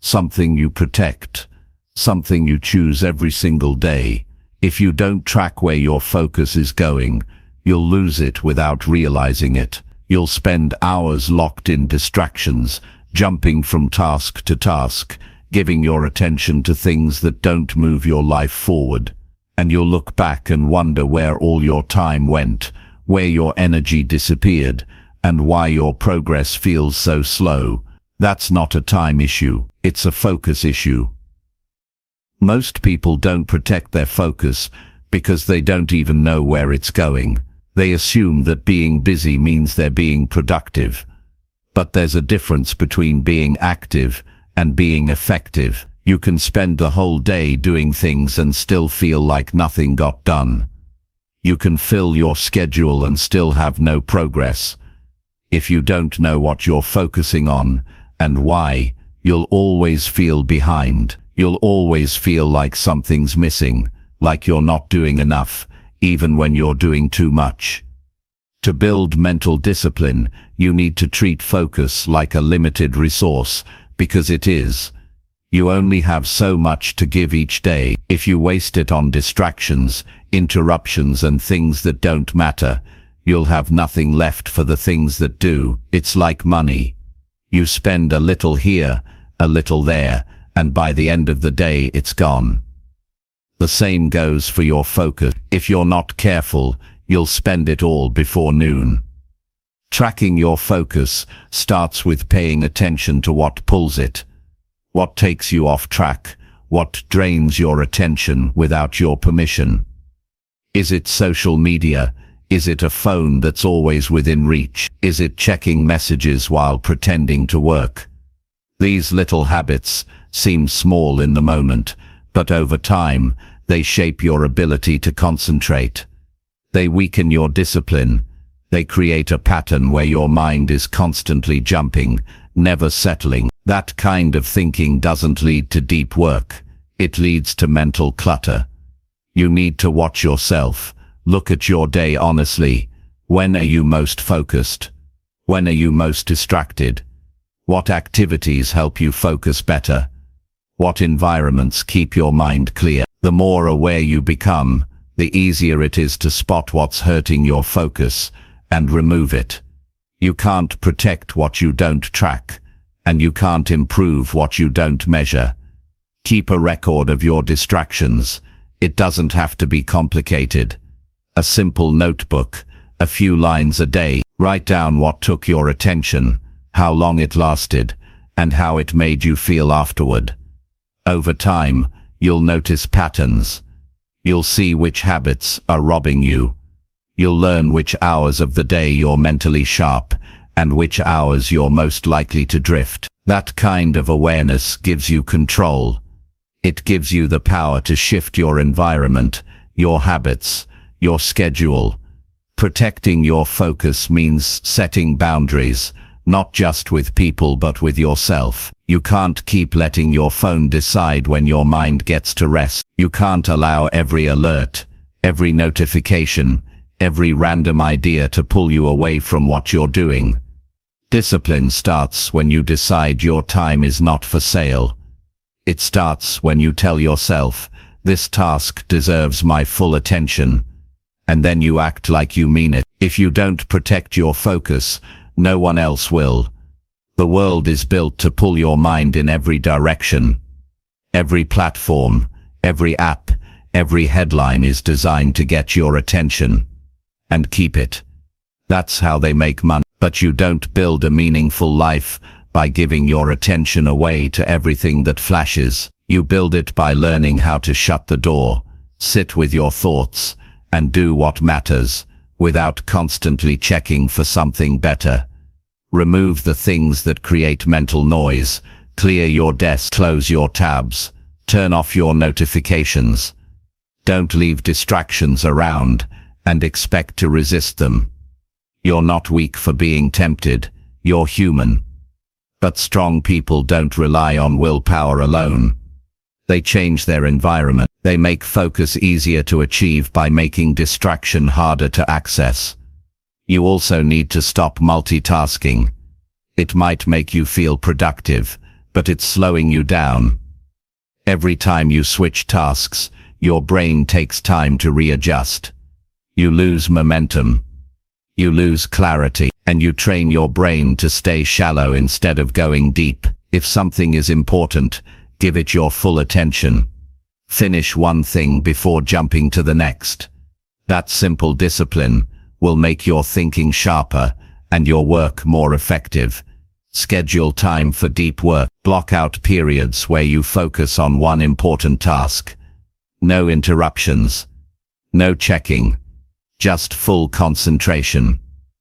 something you protect, something you choose every single day. If you don't track where your focus is going, you'll lose it without realizing it. You'll spend hours locked in distractions, jumping from task to task, giving your attention to things that don't move your life forward. And you'll look back and wonder where all your time went, where your energy disappeared, and why your progress feels so slow. That's not a time issue, it's a focus issue. Most people don't protect their focus because they don't even know where it's going. They assume that being busy means they're being productive. But there's a difference between being active and being effective. You can spend the whole day doing things and still feel like nothing got done. You can fill your schedule and still have no progress. If you don't know what you're focusing on and why, you'll always feel behind. You'll always feel like something's missing, like you're not doing enough, even when you're doing too much. To build mental discipline, you need to treat focus like a limited resource, because it is. You only have so much to give each day. If you waste it on distractions, interruptions and things that don't matter, you'll have nothing left for the things that do. It's like money. You spend a little here, a little there, and by the end of the day it's gone. The same goes for your focus. If you're not careful, you'll spend it all before noon. Tracking your focus starts with paying attention to what pulls it, what takes you off track, what drains your attention without your permission. Is it social media? Is it a phone that's always within reach? Is it checking messages while pretending to work? These little habits seem small in the moment, but over time, they shape your ability to concentrate. They weaken your discipline. They create a pattern where your mind is constantly jumping, never settling. That kind of thinking doesn't lead to deep work. It leads to mental clutter. You need to watch yourself. Look at your day honestly. When are you most focused? When are you most distracted? What activities help you focus better? What environments keep your mind clear? The more aware you become, the easier it is to spot what's hurting your focus and remove it. You can't protect what you don't track, and you can't improve what you don't measure. Keep a record of your distractions. It doesn't have to be complicated. A simple notebook, a few lines a day. Write down what took your attention, how long it lasted, and how it made you feel afterward. Over time, you'll notice patterns. You'll see which habits are robbing you. You'll learn which hours of the day you're mentally sharp and which hours you're most likely to drift. That kind of awareness gives you control. It gives you the power to shift your environment, your habits, your schedule. Protecting your focus means setting boundaries, not just with people but with yourself. You can't keep letting your phone decide when your mind gets to rest. You can't allow every alert, every notification, every random idea to pull you away from what you're doing. Discipline starts when you decide your time is not for sale. It starts when you tell yourself, this task deserves my full attention. And then you act like you mean it. If you don't protect your focus, no one else will. The world is built to pull your mind in every direction. Every platform, every app, every headline is designed to get your attention. And keep it. That's how they make money. But you don't build a meaningful life by giving your attention away to everything that flashes. You build it by learning how to shut the door, sit with your thoughts, and do what matters, without constantly checking for something better. Remove the things that create mental noise. Clear your desk, close your tabs, turn off your notifications. Don't leave distractions around and expect to resist them. You're not weak for being tempted, you're human. But strong people don't rely on willpower alone. They change their environment. They make focus easier to achieve by making distraction harder to access. You also need to stop multitasking. It might make you feel productive, but it's slowing you down. Every time you switch tasks, your brain takes time to readjust. You lose momentum. You lose clarity, and you train your brain to stay shallow instead of going deep. If something is important, give it your full attention. Finish one thing before jumping to the next. That simple discipline will make your thinking sharper and your work more effective. Schedule time for deep work. Block out periods where you focus on one important task. No interruptions. No checking. Just full concentration.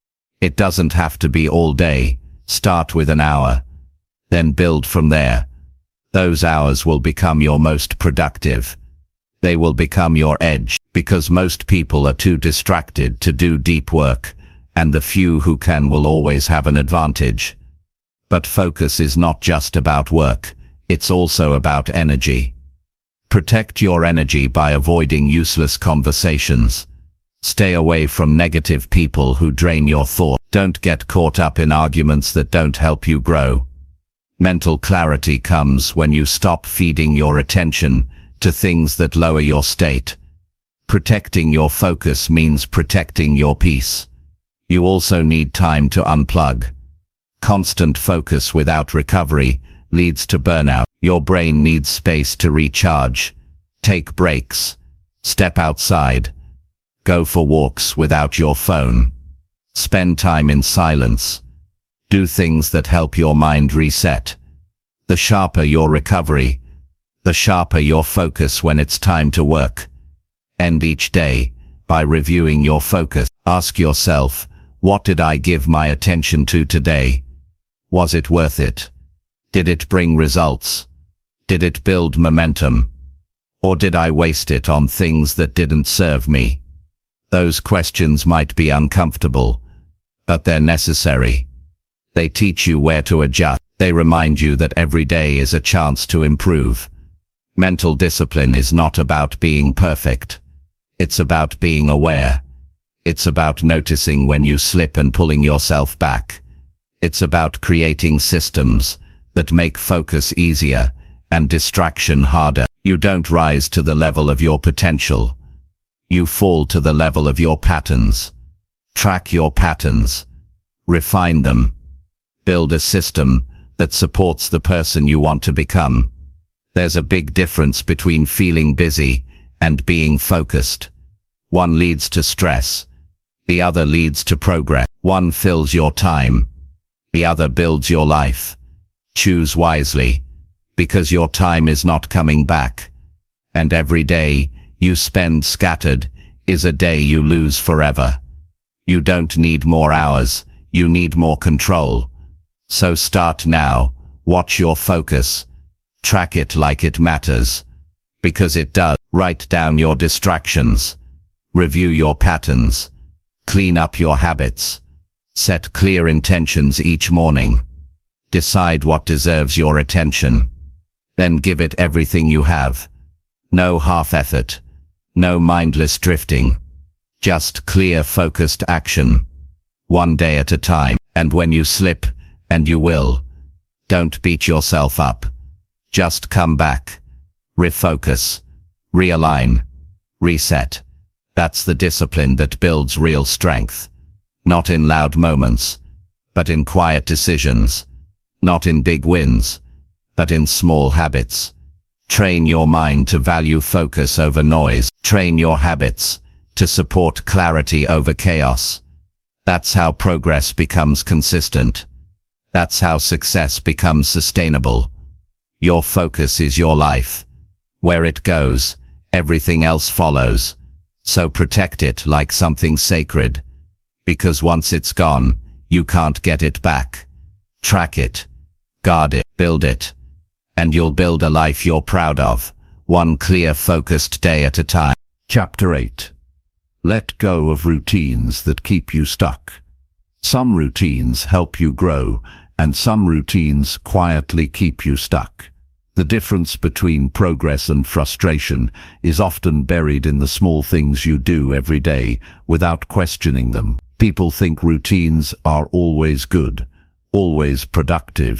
It doesn't have to be all day. Start with an hour. Then build from there. Those hours will become your most productive. They will become your edge, because most people are too distracted to do deep work, and the few who can will always have an advantage. But focus is not just about work, it's also about energy. Protect your energy by avoiding useless conversations. Stay away from negative people who drain your thought. Don't get caught up in arguments that don't help you grow. Mental clarity comes when you stop feeding your attention to things that lower your state. Protecting your focus means protecting your peace. You also need time to unplug. Constant focus without recovery leads to burnout. Your brain needs space to recharge. Take breaks. Step outside. Go for walks without your phone. Spend time in silence. Do things that help your mind reset. The sharper your recovery, the sharper your focus when it's time to work. End each day by reviewing your focus. Ask yourself, what did I give my attention to today? Was it worth it? Did it bring results? Did it build momentum? Or did I waste it on things that didn't serve me? Those questions might be uncomfortable, but they're necessary. They teach you where to adjust. They remind you that every day is a chance to improve. Mental discipline is not about being perfect. It's about being aware. It's about noticing when you slip and pulling yourself back. It's about creating systems that make focus easier and distraction harder. You don't rise to the level of your potential. You fall to the level of your patterns. Track your patterns. Refine them. Build a system that supports the person you want to become. There's a big difference between feeling busy and being focused. One leads to stress. The other leads to progress. One fills your time. The other builds your life. Choose wisely, because your time is not coming back. And every day you spend scattered is a day you lose forever. You don't need more hours, you need more control. So start now. Watch your focus. Track it like it matters. Because it does. Write down your distractions. Review your patterns. Clean up your habits. Set clear intentions each morning. Decide what deserves your attention. Then give it everything you have. No half effort. No mindless drifting. Just clear, focused action. One day at a time. And when you slip, and you will, don't beat yourself up. Just come back. Refocus. Realign. Reset. That's the discipline that builds real strength. Not in loud moments, but in quiet decisions. Not in big wins, but in small habits. Train your mind to value focus over noise. Train your habits to support clarity over chaos. That's how progress becomes consistent. That's how success becomes sustainable. Your focus is your life. Where it goes, everything else follows. So protect it like something sacred. Because once it's gone, you can't get it back. Track it. Guard it. Build it. And you'll build a life you're proud of. One clear, focused day at a time. Chapter eight. Let go of routines that keep you stuck. Some routines help you grow, and some routines quietly keep you stuck. The difference between progress and frustration is often buried in the small things you do every day without questioning them. People think routines are always good, always productive,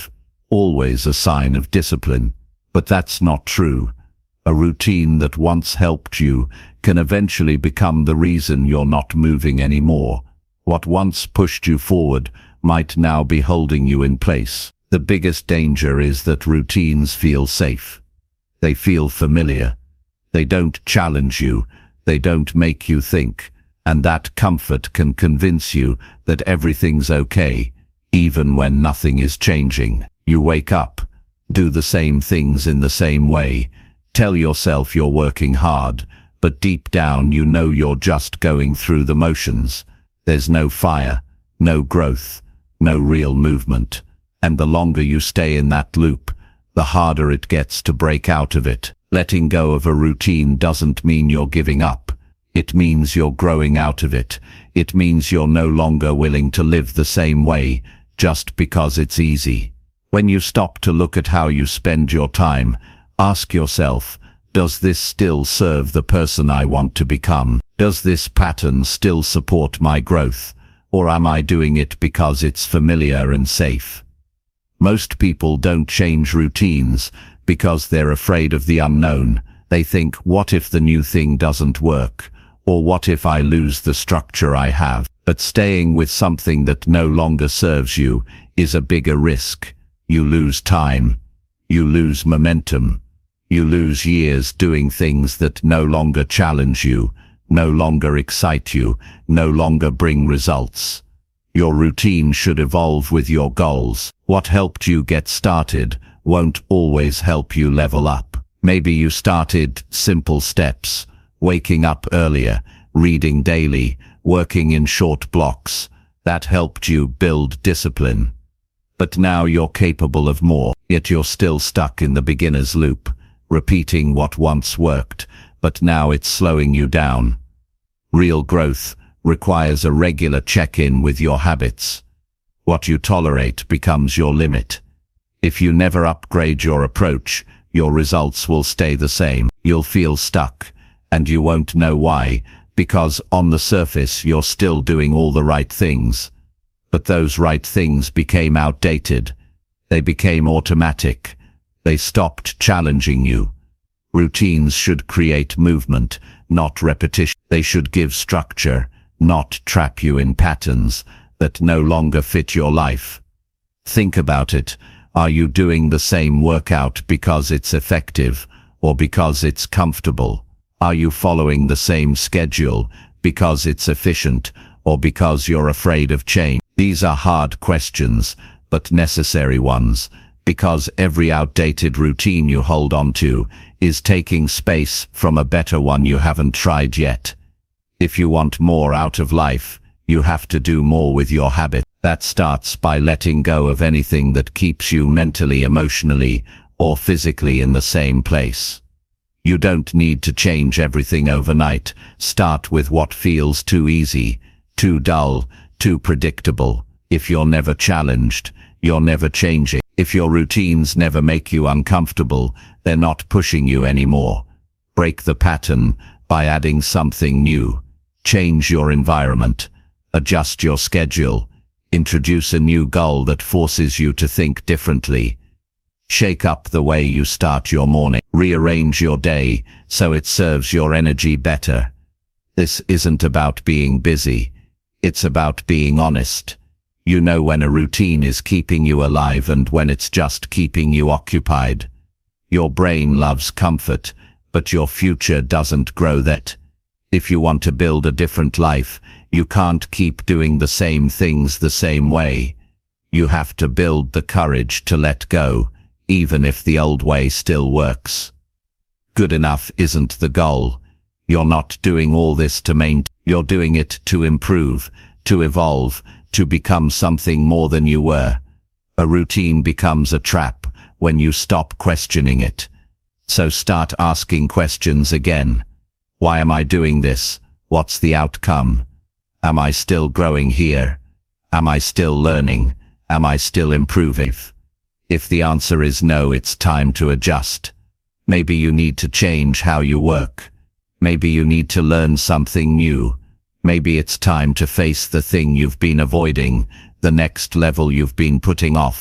always a sign of discipline. But that's not true. A routine that once helped you can eventually become the reason you're not moving anymore. What once pushed you forward might now be holding you in place. The biggest danger is that routines feel safe. They feel familiar. They don't challenge you. They don't make you think. And that comfort can convince you that everything's okay, even when nothing is changing. You wake up, do the same things in the same way, tell yourself you're working hard, but deep down you know you're just going through the motions. There's no fire, no growth, no real movement. And the longer you stay in that loop, the harder it gets to break out of it. Letting go of a routine doesn't mean you're giving up. It means you're growing out of it. It means you're no longer willing to live the same way, just because it's easy. When you stop to look at how you spend your time, ask yourself, does this still serve the person I want to become? Does this pattern still support my growth? Or am I doing it because it's familiar and safe? Most people don't change routines because they're afraid of the unknown. They think, what if the new thing doesn't work? Or what if I lose the structure I have? But staying with something that no longer serves you is a bigger risk. You lose time. You lose momentum. You lose years doing things that no longer challenge you, no longer excite you, no longer bring results. Your routine should evolve with your goals. What helped you get started won't always help you level up. Maybe you started simple steps, waking up earlier, reading daily, working in short blocks. That helped you build discipline. But now you're capable of more, yet you're still stuck in the beginner's loop, repeating what once worked, but now it's slowing you down. Real growth requires a regular check-in with your habits. What you tolerate becomes your limit. If you never upgrade your approach, your results will stay the same. You'll feel stuck, and you won't know why, because on the surface you're still doing all the right things. But those right things became outdated. They became automatic. They stopped challenging you. Routines should create movement, not repetition. They should give structure, not trap you in patterns that no longer fit your life. Think about it. Are you doing the same workout because it's effective or because it's comfortable? Are you following the same schedule because it's efficient or because you're afraid of change? These are hard questions, but necessary ones, because every outdated routine you hold on to is taking space from a better one you haven't tried yet. If you want more out of life, you have to do more with your habit. That starts by letting go of anything that keeps you mentally, emotionally, or physically in the same place. You don't need to change everything overnight. Start with what feels too easy, too dull, too predictable. If you're never challenged, you're never changing. If your routines never make you uncomfortable, they're not pushing you anymore. Break the pattern by adding something new. Change your environment. Adjust your schedule. Introduce a new goal that forces you to think differently. Shake up the way you start your morning. Rearrange your day so it serves your energy better. This isn't about being busy. It's about being honest. You know when a routine is keeping you alive and when it's just keeping you occupied. Your brain loves comfort, but your future doesn't grow that. If you want to build a different life, you can't keep doing the same things the same way. You have to build the courage to let go, even if the old way still works. Good enough isn't the goal. You're not doing all this to maintain. You're doing it to improve, to evolve, to become something more than you were. A routine becomes a trap when you stop questioning it. So start asking questions again. Why am I doing this? What's the outcome? Am I still growing here? Am I still learning? Am I still improving? If the answer is no, it's time to adjust. Maybe you need to change how you work. Maybe you need to learn something new. Maybe it's time to face the thing you've been avoiding, the next level you've been putting off.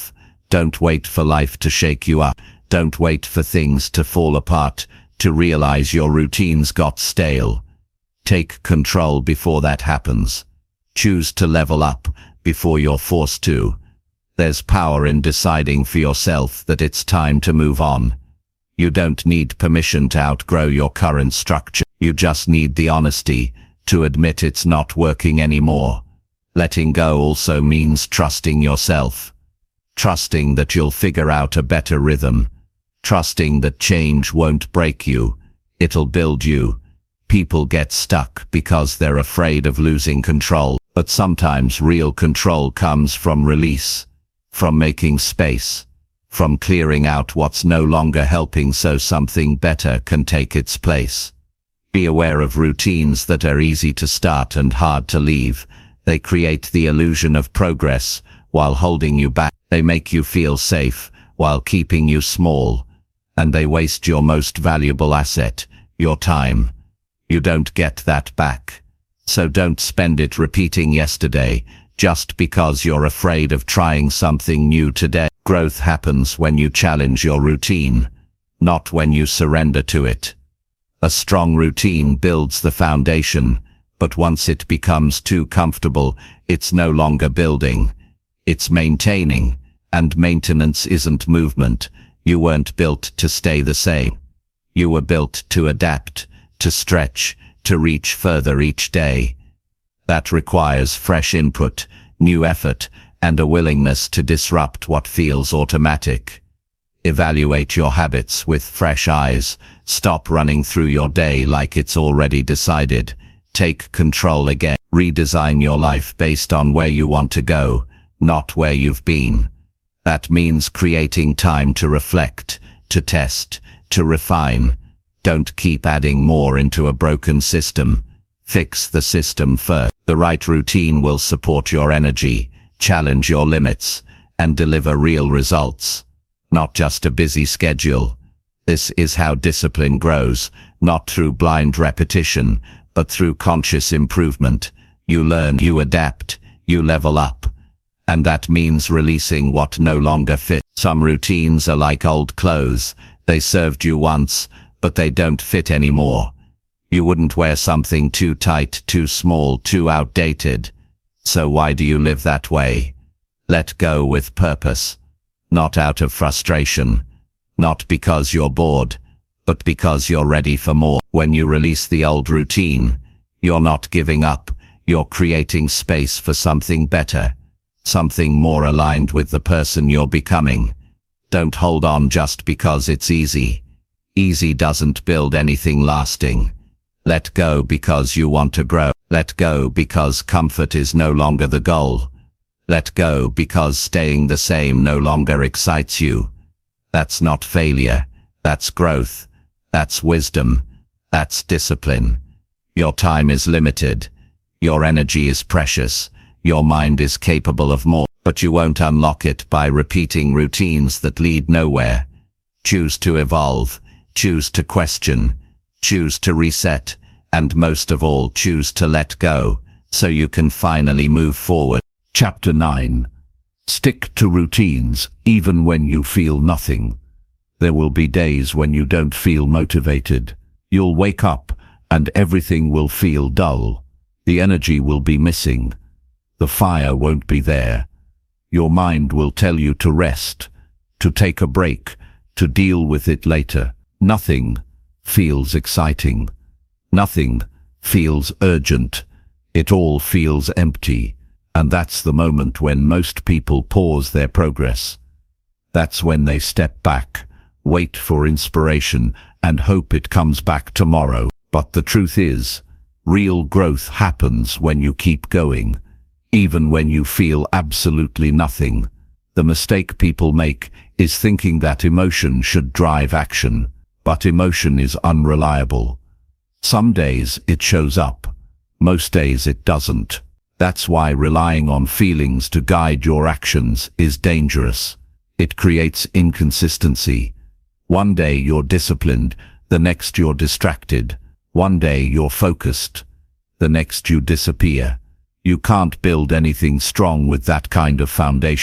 Don't wait for life to shake you up. Don't wait for things to fall apart to realize your routines got stale. Take control before that happens. Choose to level up before you're forced to. There's power in deciding for yourself that it's time to move on. You don't need permission to outgrow your current structure. You just need the honesty to admit it's not working anymore. Letting go also means trusting yourself. Trusting that you'll figure out a better rhythm. Trusting that change won't break you. It'll build you. People get stuck because they're afraid of losing control. But sometimes real control comes from release. From making space. From clearing out what's no longer helping so something better can take its place. Be aware of routines that are easy to start and hard to leave. They create the illusion of progress while holding you back. They make you feel safe while keeping you small. And they waste your most valuable asset, your time. You don't get that back. So don't spend it repeating yesterday just because you're afraid of trying something new today. Growth happens when you challenge your routine, not when you surrender to it. A strong routine builds the foundation, but once it becomes too comfortable, it's no longer building. It's maintaining, and maintenance isn't movement. You weren't built to stay the same. You were built to adapt, to stretch, to reach further each day. That requires fresh input, new effort, and a willingness to disrupt what feels automatic. Evaluate your habits with fresh eyes. Stop running through your day like it's already decided. Take control again. Redesign your life based on where you want to go, not where you've been. That means creating time to reflect, to test, to refine. Don't keep adding more into a broken system. Fix the system first. The right routine will support your energy, challenge your limits, and deliver real results. Not just a busy schedule. This is how discipline grows, not through blind repetition, but through conscious improvement. You learn, you adapt, you level up. And that means releasing what no longer fits. Some routines are like old clothes. They served you once, but they don't fit anymore. You wouldn't wear something too tight, too small, too outdated. So why do you live that way? Let go with purpose. Not out of frustration. Not because you're bored, but because you're ready for more. When you release the old routine, you're not giving up. You're creating space for something better. Something more aligned with the person you're becoming. Don't hold on just because it's easy. Easy doesn't build anything lasting. Let go because you want to grow. Let go because comfort is no longer the goal. Let go because staying the same no longer excites you. That's not failure. That's growth. That's wisdom. That's discipline. Your time is limited. Your energy is precious. Your mind is capable of more, but you won't unlock it by repeating routines that lead nowhere. Choose to evolve. Choose to question. Choose to reset. And most of all, choose to let go, so you can finally move forward. Chapter nine. Stick to routines, even when you feel nothing. There will be days when you don't feel motivated. You'll wake up, and everything will feel dull. The energy will be missing. The fire won't be there. Your mind will tell you to rest, to take a break, to deal with it later. Nothing feels exciting. Nothing feels urgent. It all feels empty. And that's the moment when most people pause their progress. That's when they step back, wait for inspiration, and hope it comes back tomorrow. But the truth is, real growth happens when you keep going, even when you feel absolutely nothing. The mistake people make is thinking that emotion should drive action, but emotion is unreliable. Some days it shows up, most days it doesn't. That's why relying on feelings to guide your actions is dangerous. It creates inconsistency. One day you're disciplined, the next you're distracted. One day you're focused, the next you disappear. You can't build anything strong with that kind of foundation.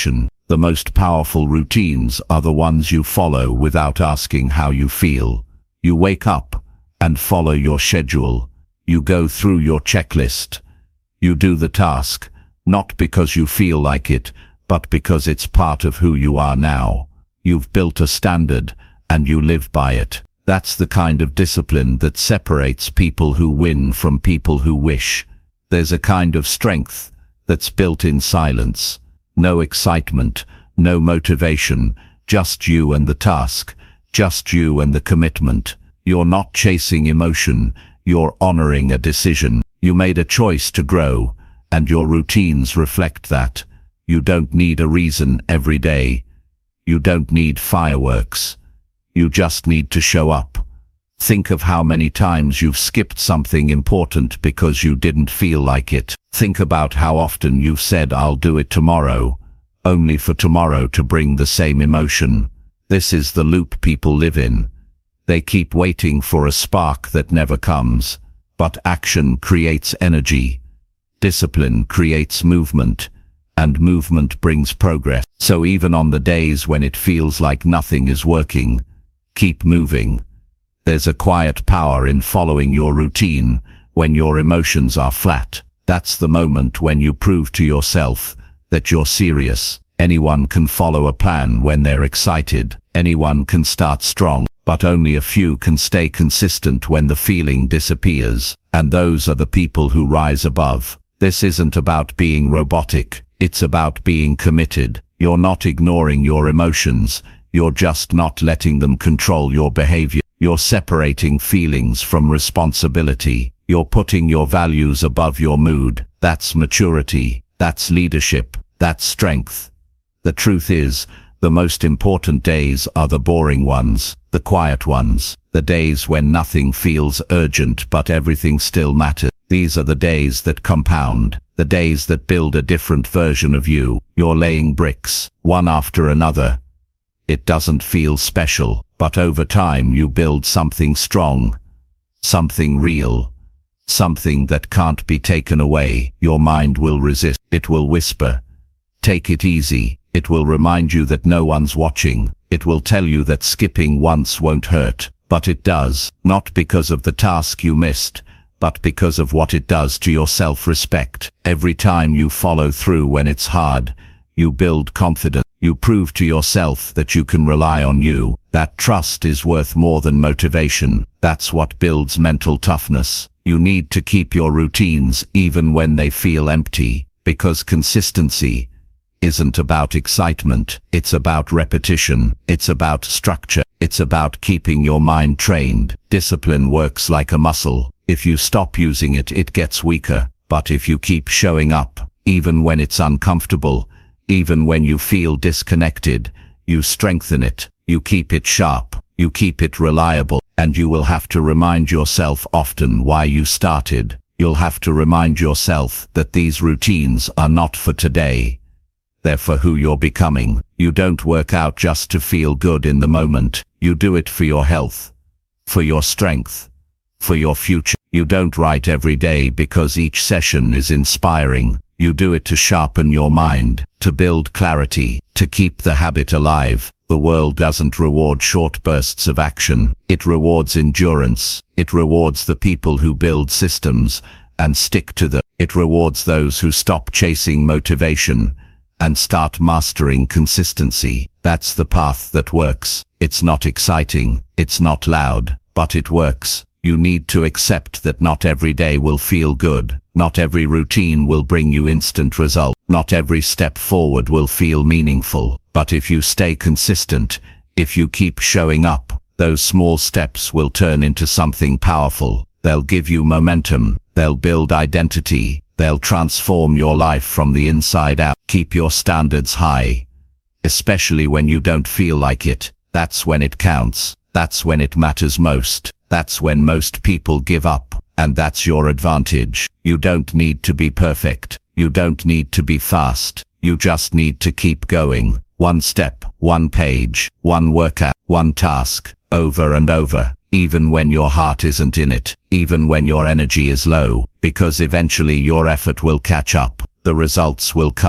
The most powerful routines are the ones you follow without asking how you feel. You wake up and follow your schedule. You go through your checklist. You do the task, not because you feel like it, but because it's part of who you are now. You've built a standard, and you live by it. That's the kind of discipline that separates people who win from people who wish. There's a kind of strength that's built in silence. No excitement, no motivation, just you and the task, just you and the commitment. You're not chasing emotion, you're honoring a decision. You made a choice to grow, and your routines reflect that. You don't need a reason every day. You don't need fireworks. You just need to show up. Think of how many times you've skipped something important because you didn't feel like it. Think about how often you've said, "I'll do it tomorrow," only for tomorrow to bring the same emotion. This is the loop people live in. They keep waiting for a spark that never comes. But action creates energy. Discipline creates movement. And movement brings progress. So even on the days when it feels like nothing is working, keep moving. There's a quiet power in following your routine when your emotions are flat. That's the moment when you prove to yourself that you're serious. Anyone can follow a plan when they're excited. Anyone can start strong, but only a few can stay consistent when the feeling disappears. And those are the people who rise above. This isn't about being robotic. It's about being committed. You're not ignoring your emotions. You're just not letting them control your behavior. You're separating feelings from responsibility. You're putting your values above your mood. That's maturity. That's leadership. That's strength. The truth is, the most important days are the boring ones, the quiet ones, the days when nothing feels urgent but everything still matters. These are the days that compound, the days that build a different version of you. You're laying bricks, one after another. It doesn't feel special, but over time you build something strong, something real, something that can't be taken away. Your mind will resist. It will whisper, "Take it easy." It will remind you that no one's watching. It will tell you that skipping once won't hurt, but it does, not because of the task you missed, but because of what it does to your self-respect. Every time you follow through when it's hard, you build confidence. You prove to yourself that you can rely on you. That trust is worth more than motivation. That's what builds mental toughness. You need to keep your routines even when they feel empty, because consistency isn't about excitement. It's about repetition. It's about structure. It's about keeping your mind trained. Discipline works like a muscle. If you stop using it, it gets weaker. But if you keep showing up, even when it's uncomfortable, even when you feel disconnected, you strengthen it. You keep it sharp. You keep it reliable. And you will have to remind yourself often why you started. You'll have to remind yourself that these routines are not for today. They're for who you're becoming. You don't work out just to feel good in the moment. You do it for your health, for your strength, for your future. You don't write every day because each session is inspiring. You do it to sharpen your mind, to build clarity, to keep the habit alive. The world doesn't reward short bursts of action. It rewards endurance. It rewards the people who build systems and stick to them. It rewards those who stop chasing motivation and start mastering consistency. That's the path that works. It's not exciting. It's not loud, but it works. You need to accept that not every day will feel good. Not every routine will bring you instant result. Not every step forward will feel meaningful. But if you stay consistent, if you keep showing up, those small steps will turn into something powerful. They'll give you momentum. They'll build identity. They'll transform your life from the inside out. Keep your standards high, especially when you don't feel like it. That's when it counts. That's when it matters most. That's when most people give up. And that's your advantage. You don't need to be perfect. You don't need to be fast. You just need to keep going. One step, one page, one workout, one task, over and over, even when your heart isn't in it, even when your energy is low, because eventually your effort will catch up. The results will come.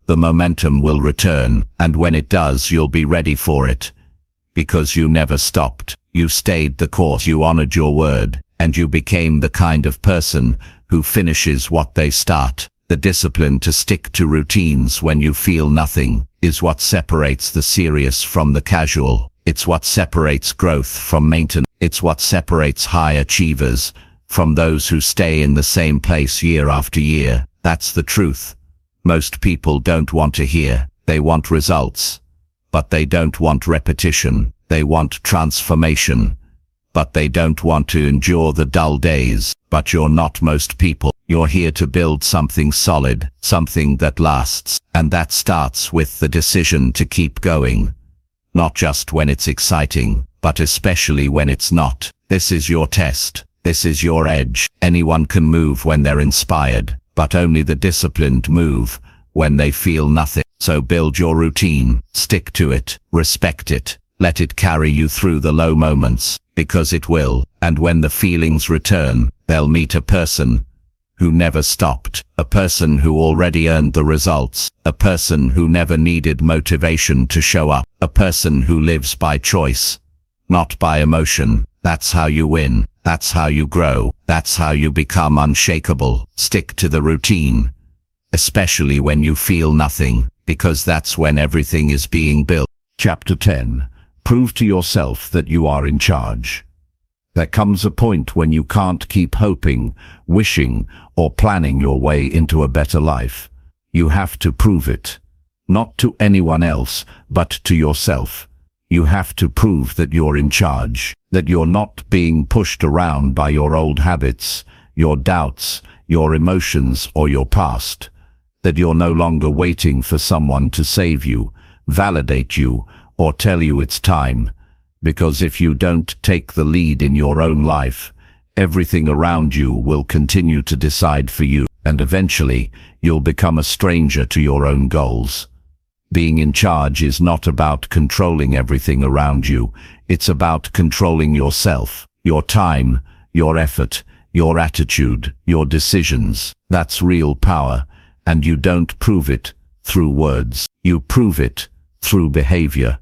the momentum will return, and when it does, you'll be ready for it. Because you never stopped, you stayed the course, you honored your word, and you became the kind of person who finishes what they start. The discipline to stick to routines when you feel nothing is what separates the serious from the casual. It's what separates growth from maintenance. It's what separates high achievers from those who stay in the same place year after year. That's the truth. Most people don't want to hear. They want results, but they don't want repetition. They want transformation, but they don't want to endure the dull days. But you're not most people. You're here to build something solid, something that lasts, and that starts with the decision to keep going. Not just when it's exciting, but especially when it's not. This is your test. This is your edge. Anyone can move when they're inspired, but only the disciplined move when they feel nothing. So build your routine, stick to it, respect it, let it carry you through the low moments, because it will, and when the feelings return, they'll meet a person who never stopped, a person who already earned the results, a person who never needed motivation to show up, a person who lives by choice, not by emotion. That's how you win. That's how you grow. That's how you become unshakable. Stick to the routine, especially when you feel nothing, because that's when everything is being built. Chapter ten. Prove to yourself that you are in charge. There comes a point when you can't keep hoping, wishing, or planning your way into a better life. You have to prove it. Not to anyone else, but to yourself. You have to prove that you're in charge, that you're not being pushed around by your old habits, your doubts, your emotions, or your past. That you're no longer waiting for someone to save you, validate you, or tell you it's time. Because if you don't take the lead in your own life, everything around you will continue to decide for you, and eventually you'll become a stranger to your own goals. Being in charge is not about controlling everything around you. It's about controlling yourself, your time, your effort, your attitude, your decisions. That's real power, and you don't prove it through words. You prove it through behavior.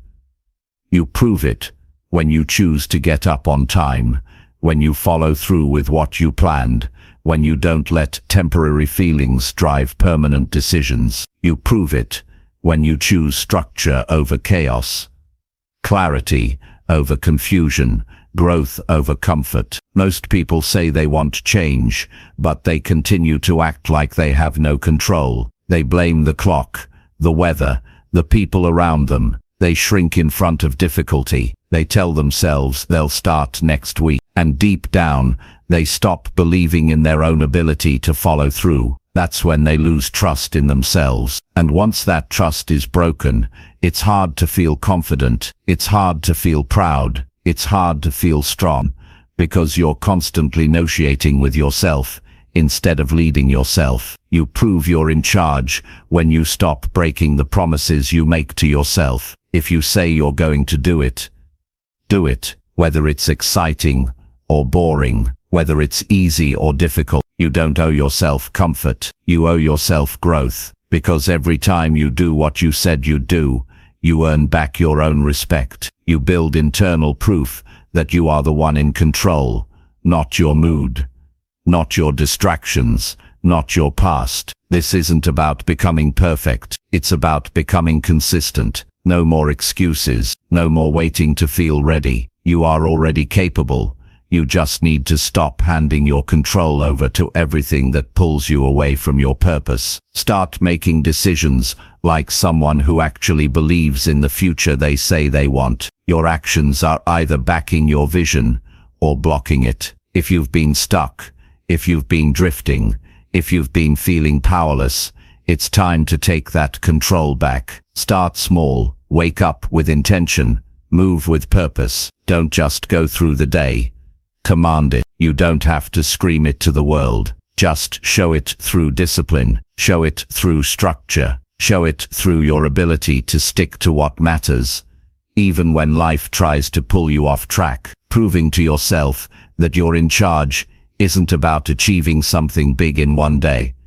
You prove it when you choose to get up on time, when you follow through with what you planned, when you don't let temporary feelings drive permanent decisions. You prove it when you choose structure over chaos, clarity over confusion, growth over comfort. Most people say they want change, but they continue to act like they have no control. They blame the clock, the weather, the people around them. They shrink in front of difficulty. They tell themselves they'll start next week, and deep down, they stop believing in their own ability to follow through. That's when they lose trust in themselves. And once that trust is broken, it's hard to feel confident. It's hard to feel proud. It's hard to feel strong, because you're constantly negotiating with yourself instead of leading yourself. You prove you're in charge when you stop breaking the promises you make to yourself. If you say you're going to do it, do it, whether it's exciting or boring, whether it's easy or difficult. You don't owe yourself comfort. You owe yourself growth, because every time you do what you said you'd do, you earn back your own respect. You build internal proof that you are the one in control, not your mood, not your distractions, not your past. This isn't about becoming perfect. It's about becoming consistent. No more excuses. No more waiting to feel ready. You are already capable. You just need to stop handing your control over to everything that pulls you away from your purpose. Start making decisions like someone who actually believes in the future they say they want. Your actions are either backing your vision or blocking it. If you've been stuck, if you've been drifting, if you've been feeling powerless, it's time to take that control back. Start small, wake up with intention, move with purpose. Don't just go through the day. Command it. You don't have to scream it to the world. Just show it through discipline. Show it through structure. Show it through your ability to stick to what matters, even when life tries to pull you off track. Proving to yourself that you're in charge isn't about achieving something big in one day.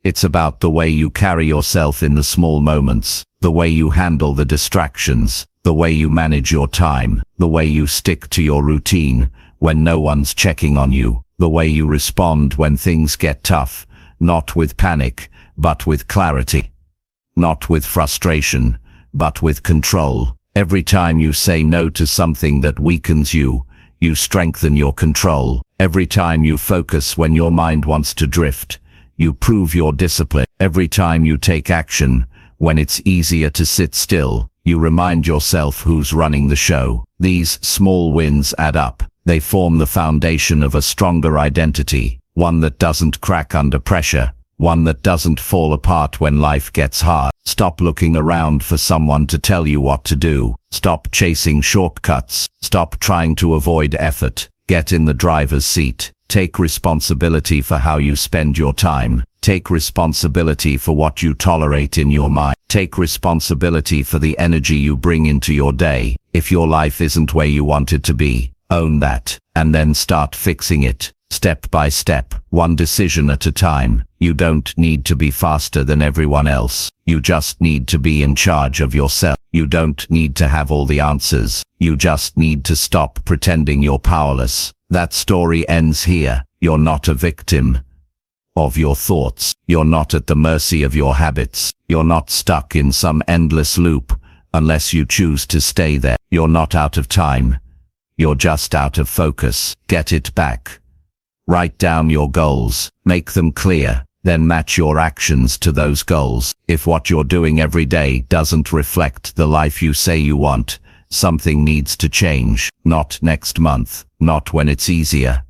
It's about the way you carry yourself in the small moments, the way you handle the distractions, the way you manage your time, the way you stick to your routine when no one's checking on you, the way you respond when things get tough, not with panic, but with clarity, not with frustration, but with control. Every time you say no to something that weakens you, you strengthen your control. Every time you focus when your mind wants to drift, you prove your discipline. Every time you take action when it's easier to sit still, you remind yourself who's running the show. These small wins add up. They form the foundation of a stronger identity, one that doesn't crack under pressure, one that doesn't fall apart when life gets hard. Stop looking around for someone to tell you what to do. Stop chasing shortcuts. Stop trying to avoid effort. Get in the driver's seat. Take responsibility for how you spend your time. Take responsibility for what you tolerate in your mind. Take responsibility for the energy you bring into your day. If your life isn't where you want it to be, own that, and then start fixing it, step by step, one decision at a time. You don't need to be faster than everyone else. You just need to be in charge of yourself. You don't need to have all the answers. You just need to stop pretending you're powerless. That story ends here. You're not a victim of your thoughts. You're not at the mercy of your habits. You're not stuck in some endless loop unless you choose to stay there. You're not out of time. You're just out of focus. Get it back. Write down your goals. Make them clear. Then match your actions to those goals. If what you're doing every day doesn't reflect the life you say you want, something needs to change. Not next month. Not when it's easier.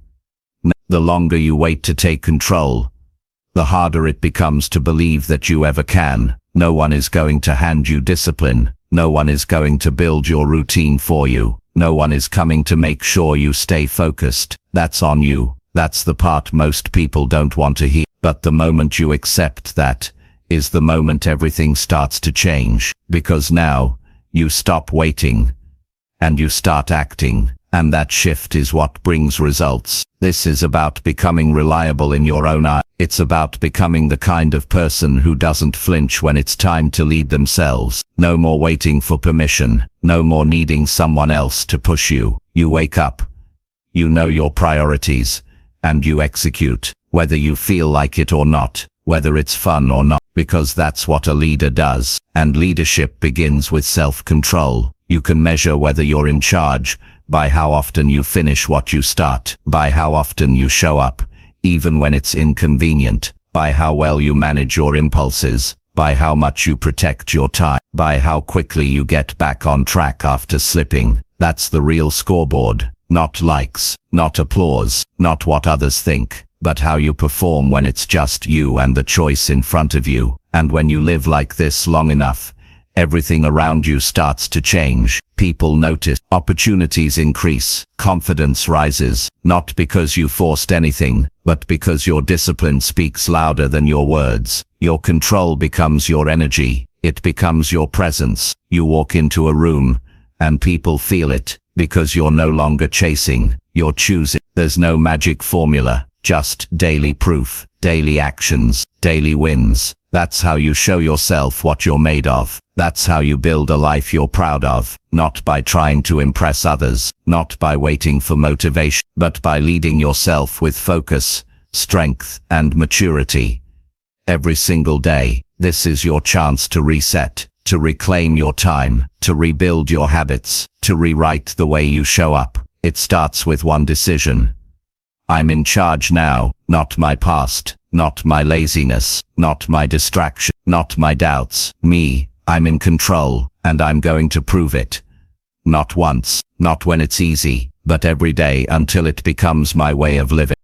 The longer you wait to take control, the harder it becomes to believe that you ever can. No one is going to hand you discipline. No one is going to build your routine for you. No one is coming to make sure you stay focused. That's on you. That's the part most people don't want to hear. But the moment you accept that is the moment everything starts to change. Because now you stop waiting and you start acting. And that shift is what brings results. This is about becoming reliable in your own eyes. It's about becoming the kind of person who doesn't flinch when it's time to lead themselves. No more waiting for permission. No more needing someone else to push you. You wake up. You know your priorities. And you execute, whether you feel like it or not, whether it's fun or not, because that's what a leader does. And leadership begins with self-control. You can measure whether you're in charge by how often you finish what you start, by how often you show up, even when it's inconvenient, by how well you manage your impulses, by how much you protect your time, by how quickly you get back on track after slipping. That's the real scoreboard. Not likes, not applause, not what others think, but how you perform when it's just you and the choice in front of you. And when you live like this long enough, everything around you starts to change. People notice, opportunities increase, confidence rises, not because you forced anything, but because your discipline speaks louder than your words. Your control becomes your energy. It becomes your presence. You walk into a room, and people feel it. Because you're no longer chasing, you're choosing. There's no magic formula, just daily proof, daily actions, daily wins. That's how you show yourself what you're made of. That's how you build a life you're proud of, not by trying to impress others, not by waiting for motivation, but by leading yourself with focus, strength, and maturity. Every single day, this is your chance to reset, to reclaim your time, to rebuild your habits, to rewrite the way you show up. It starts with one decision. I'm in charge now, not my past, not my laziness, not my distraction, not my doubts. Me, I'm in control, and I'm going to prove it. Not once, not when it's easy, but every day until it becomes my way of living.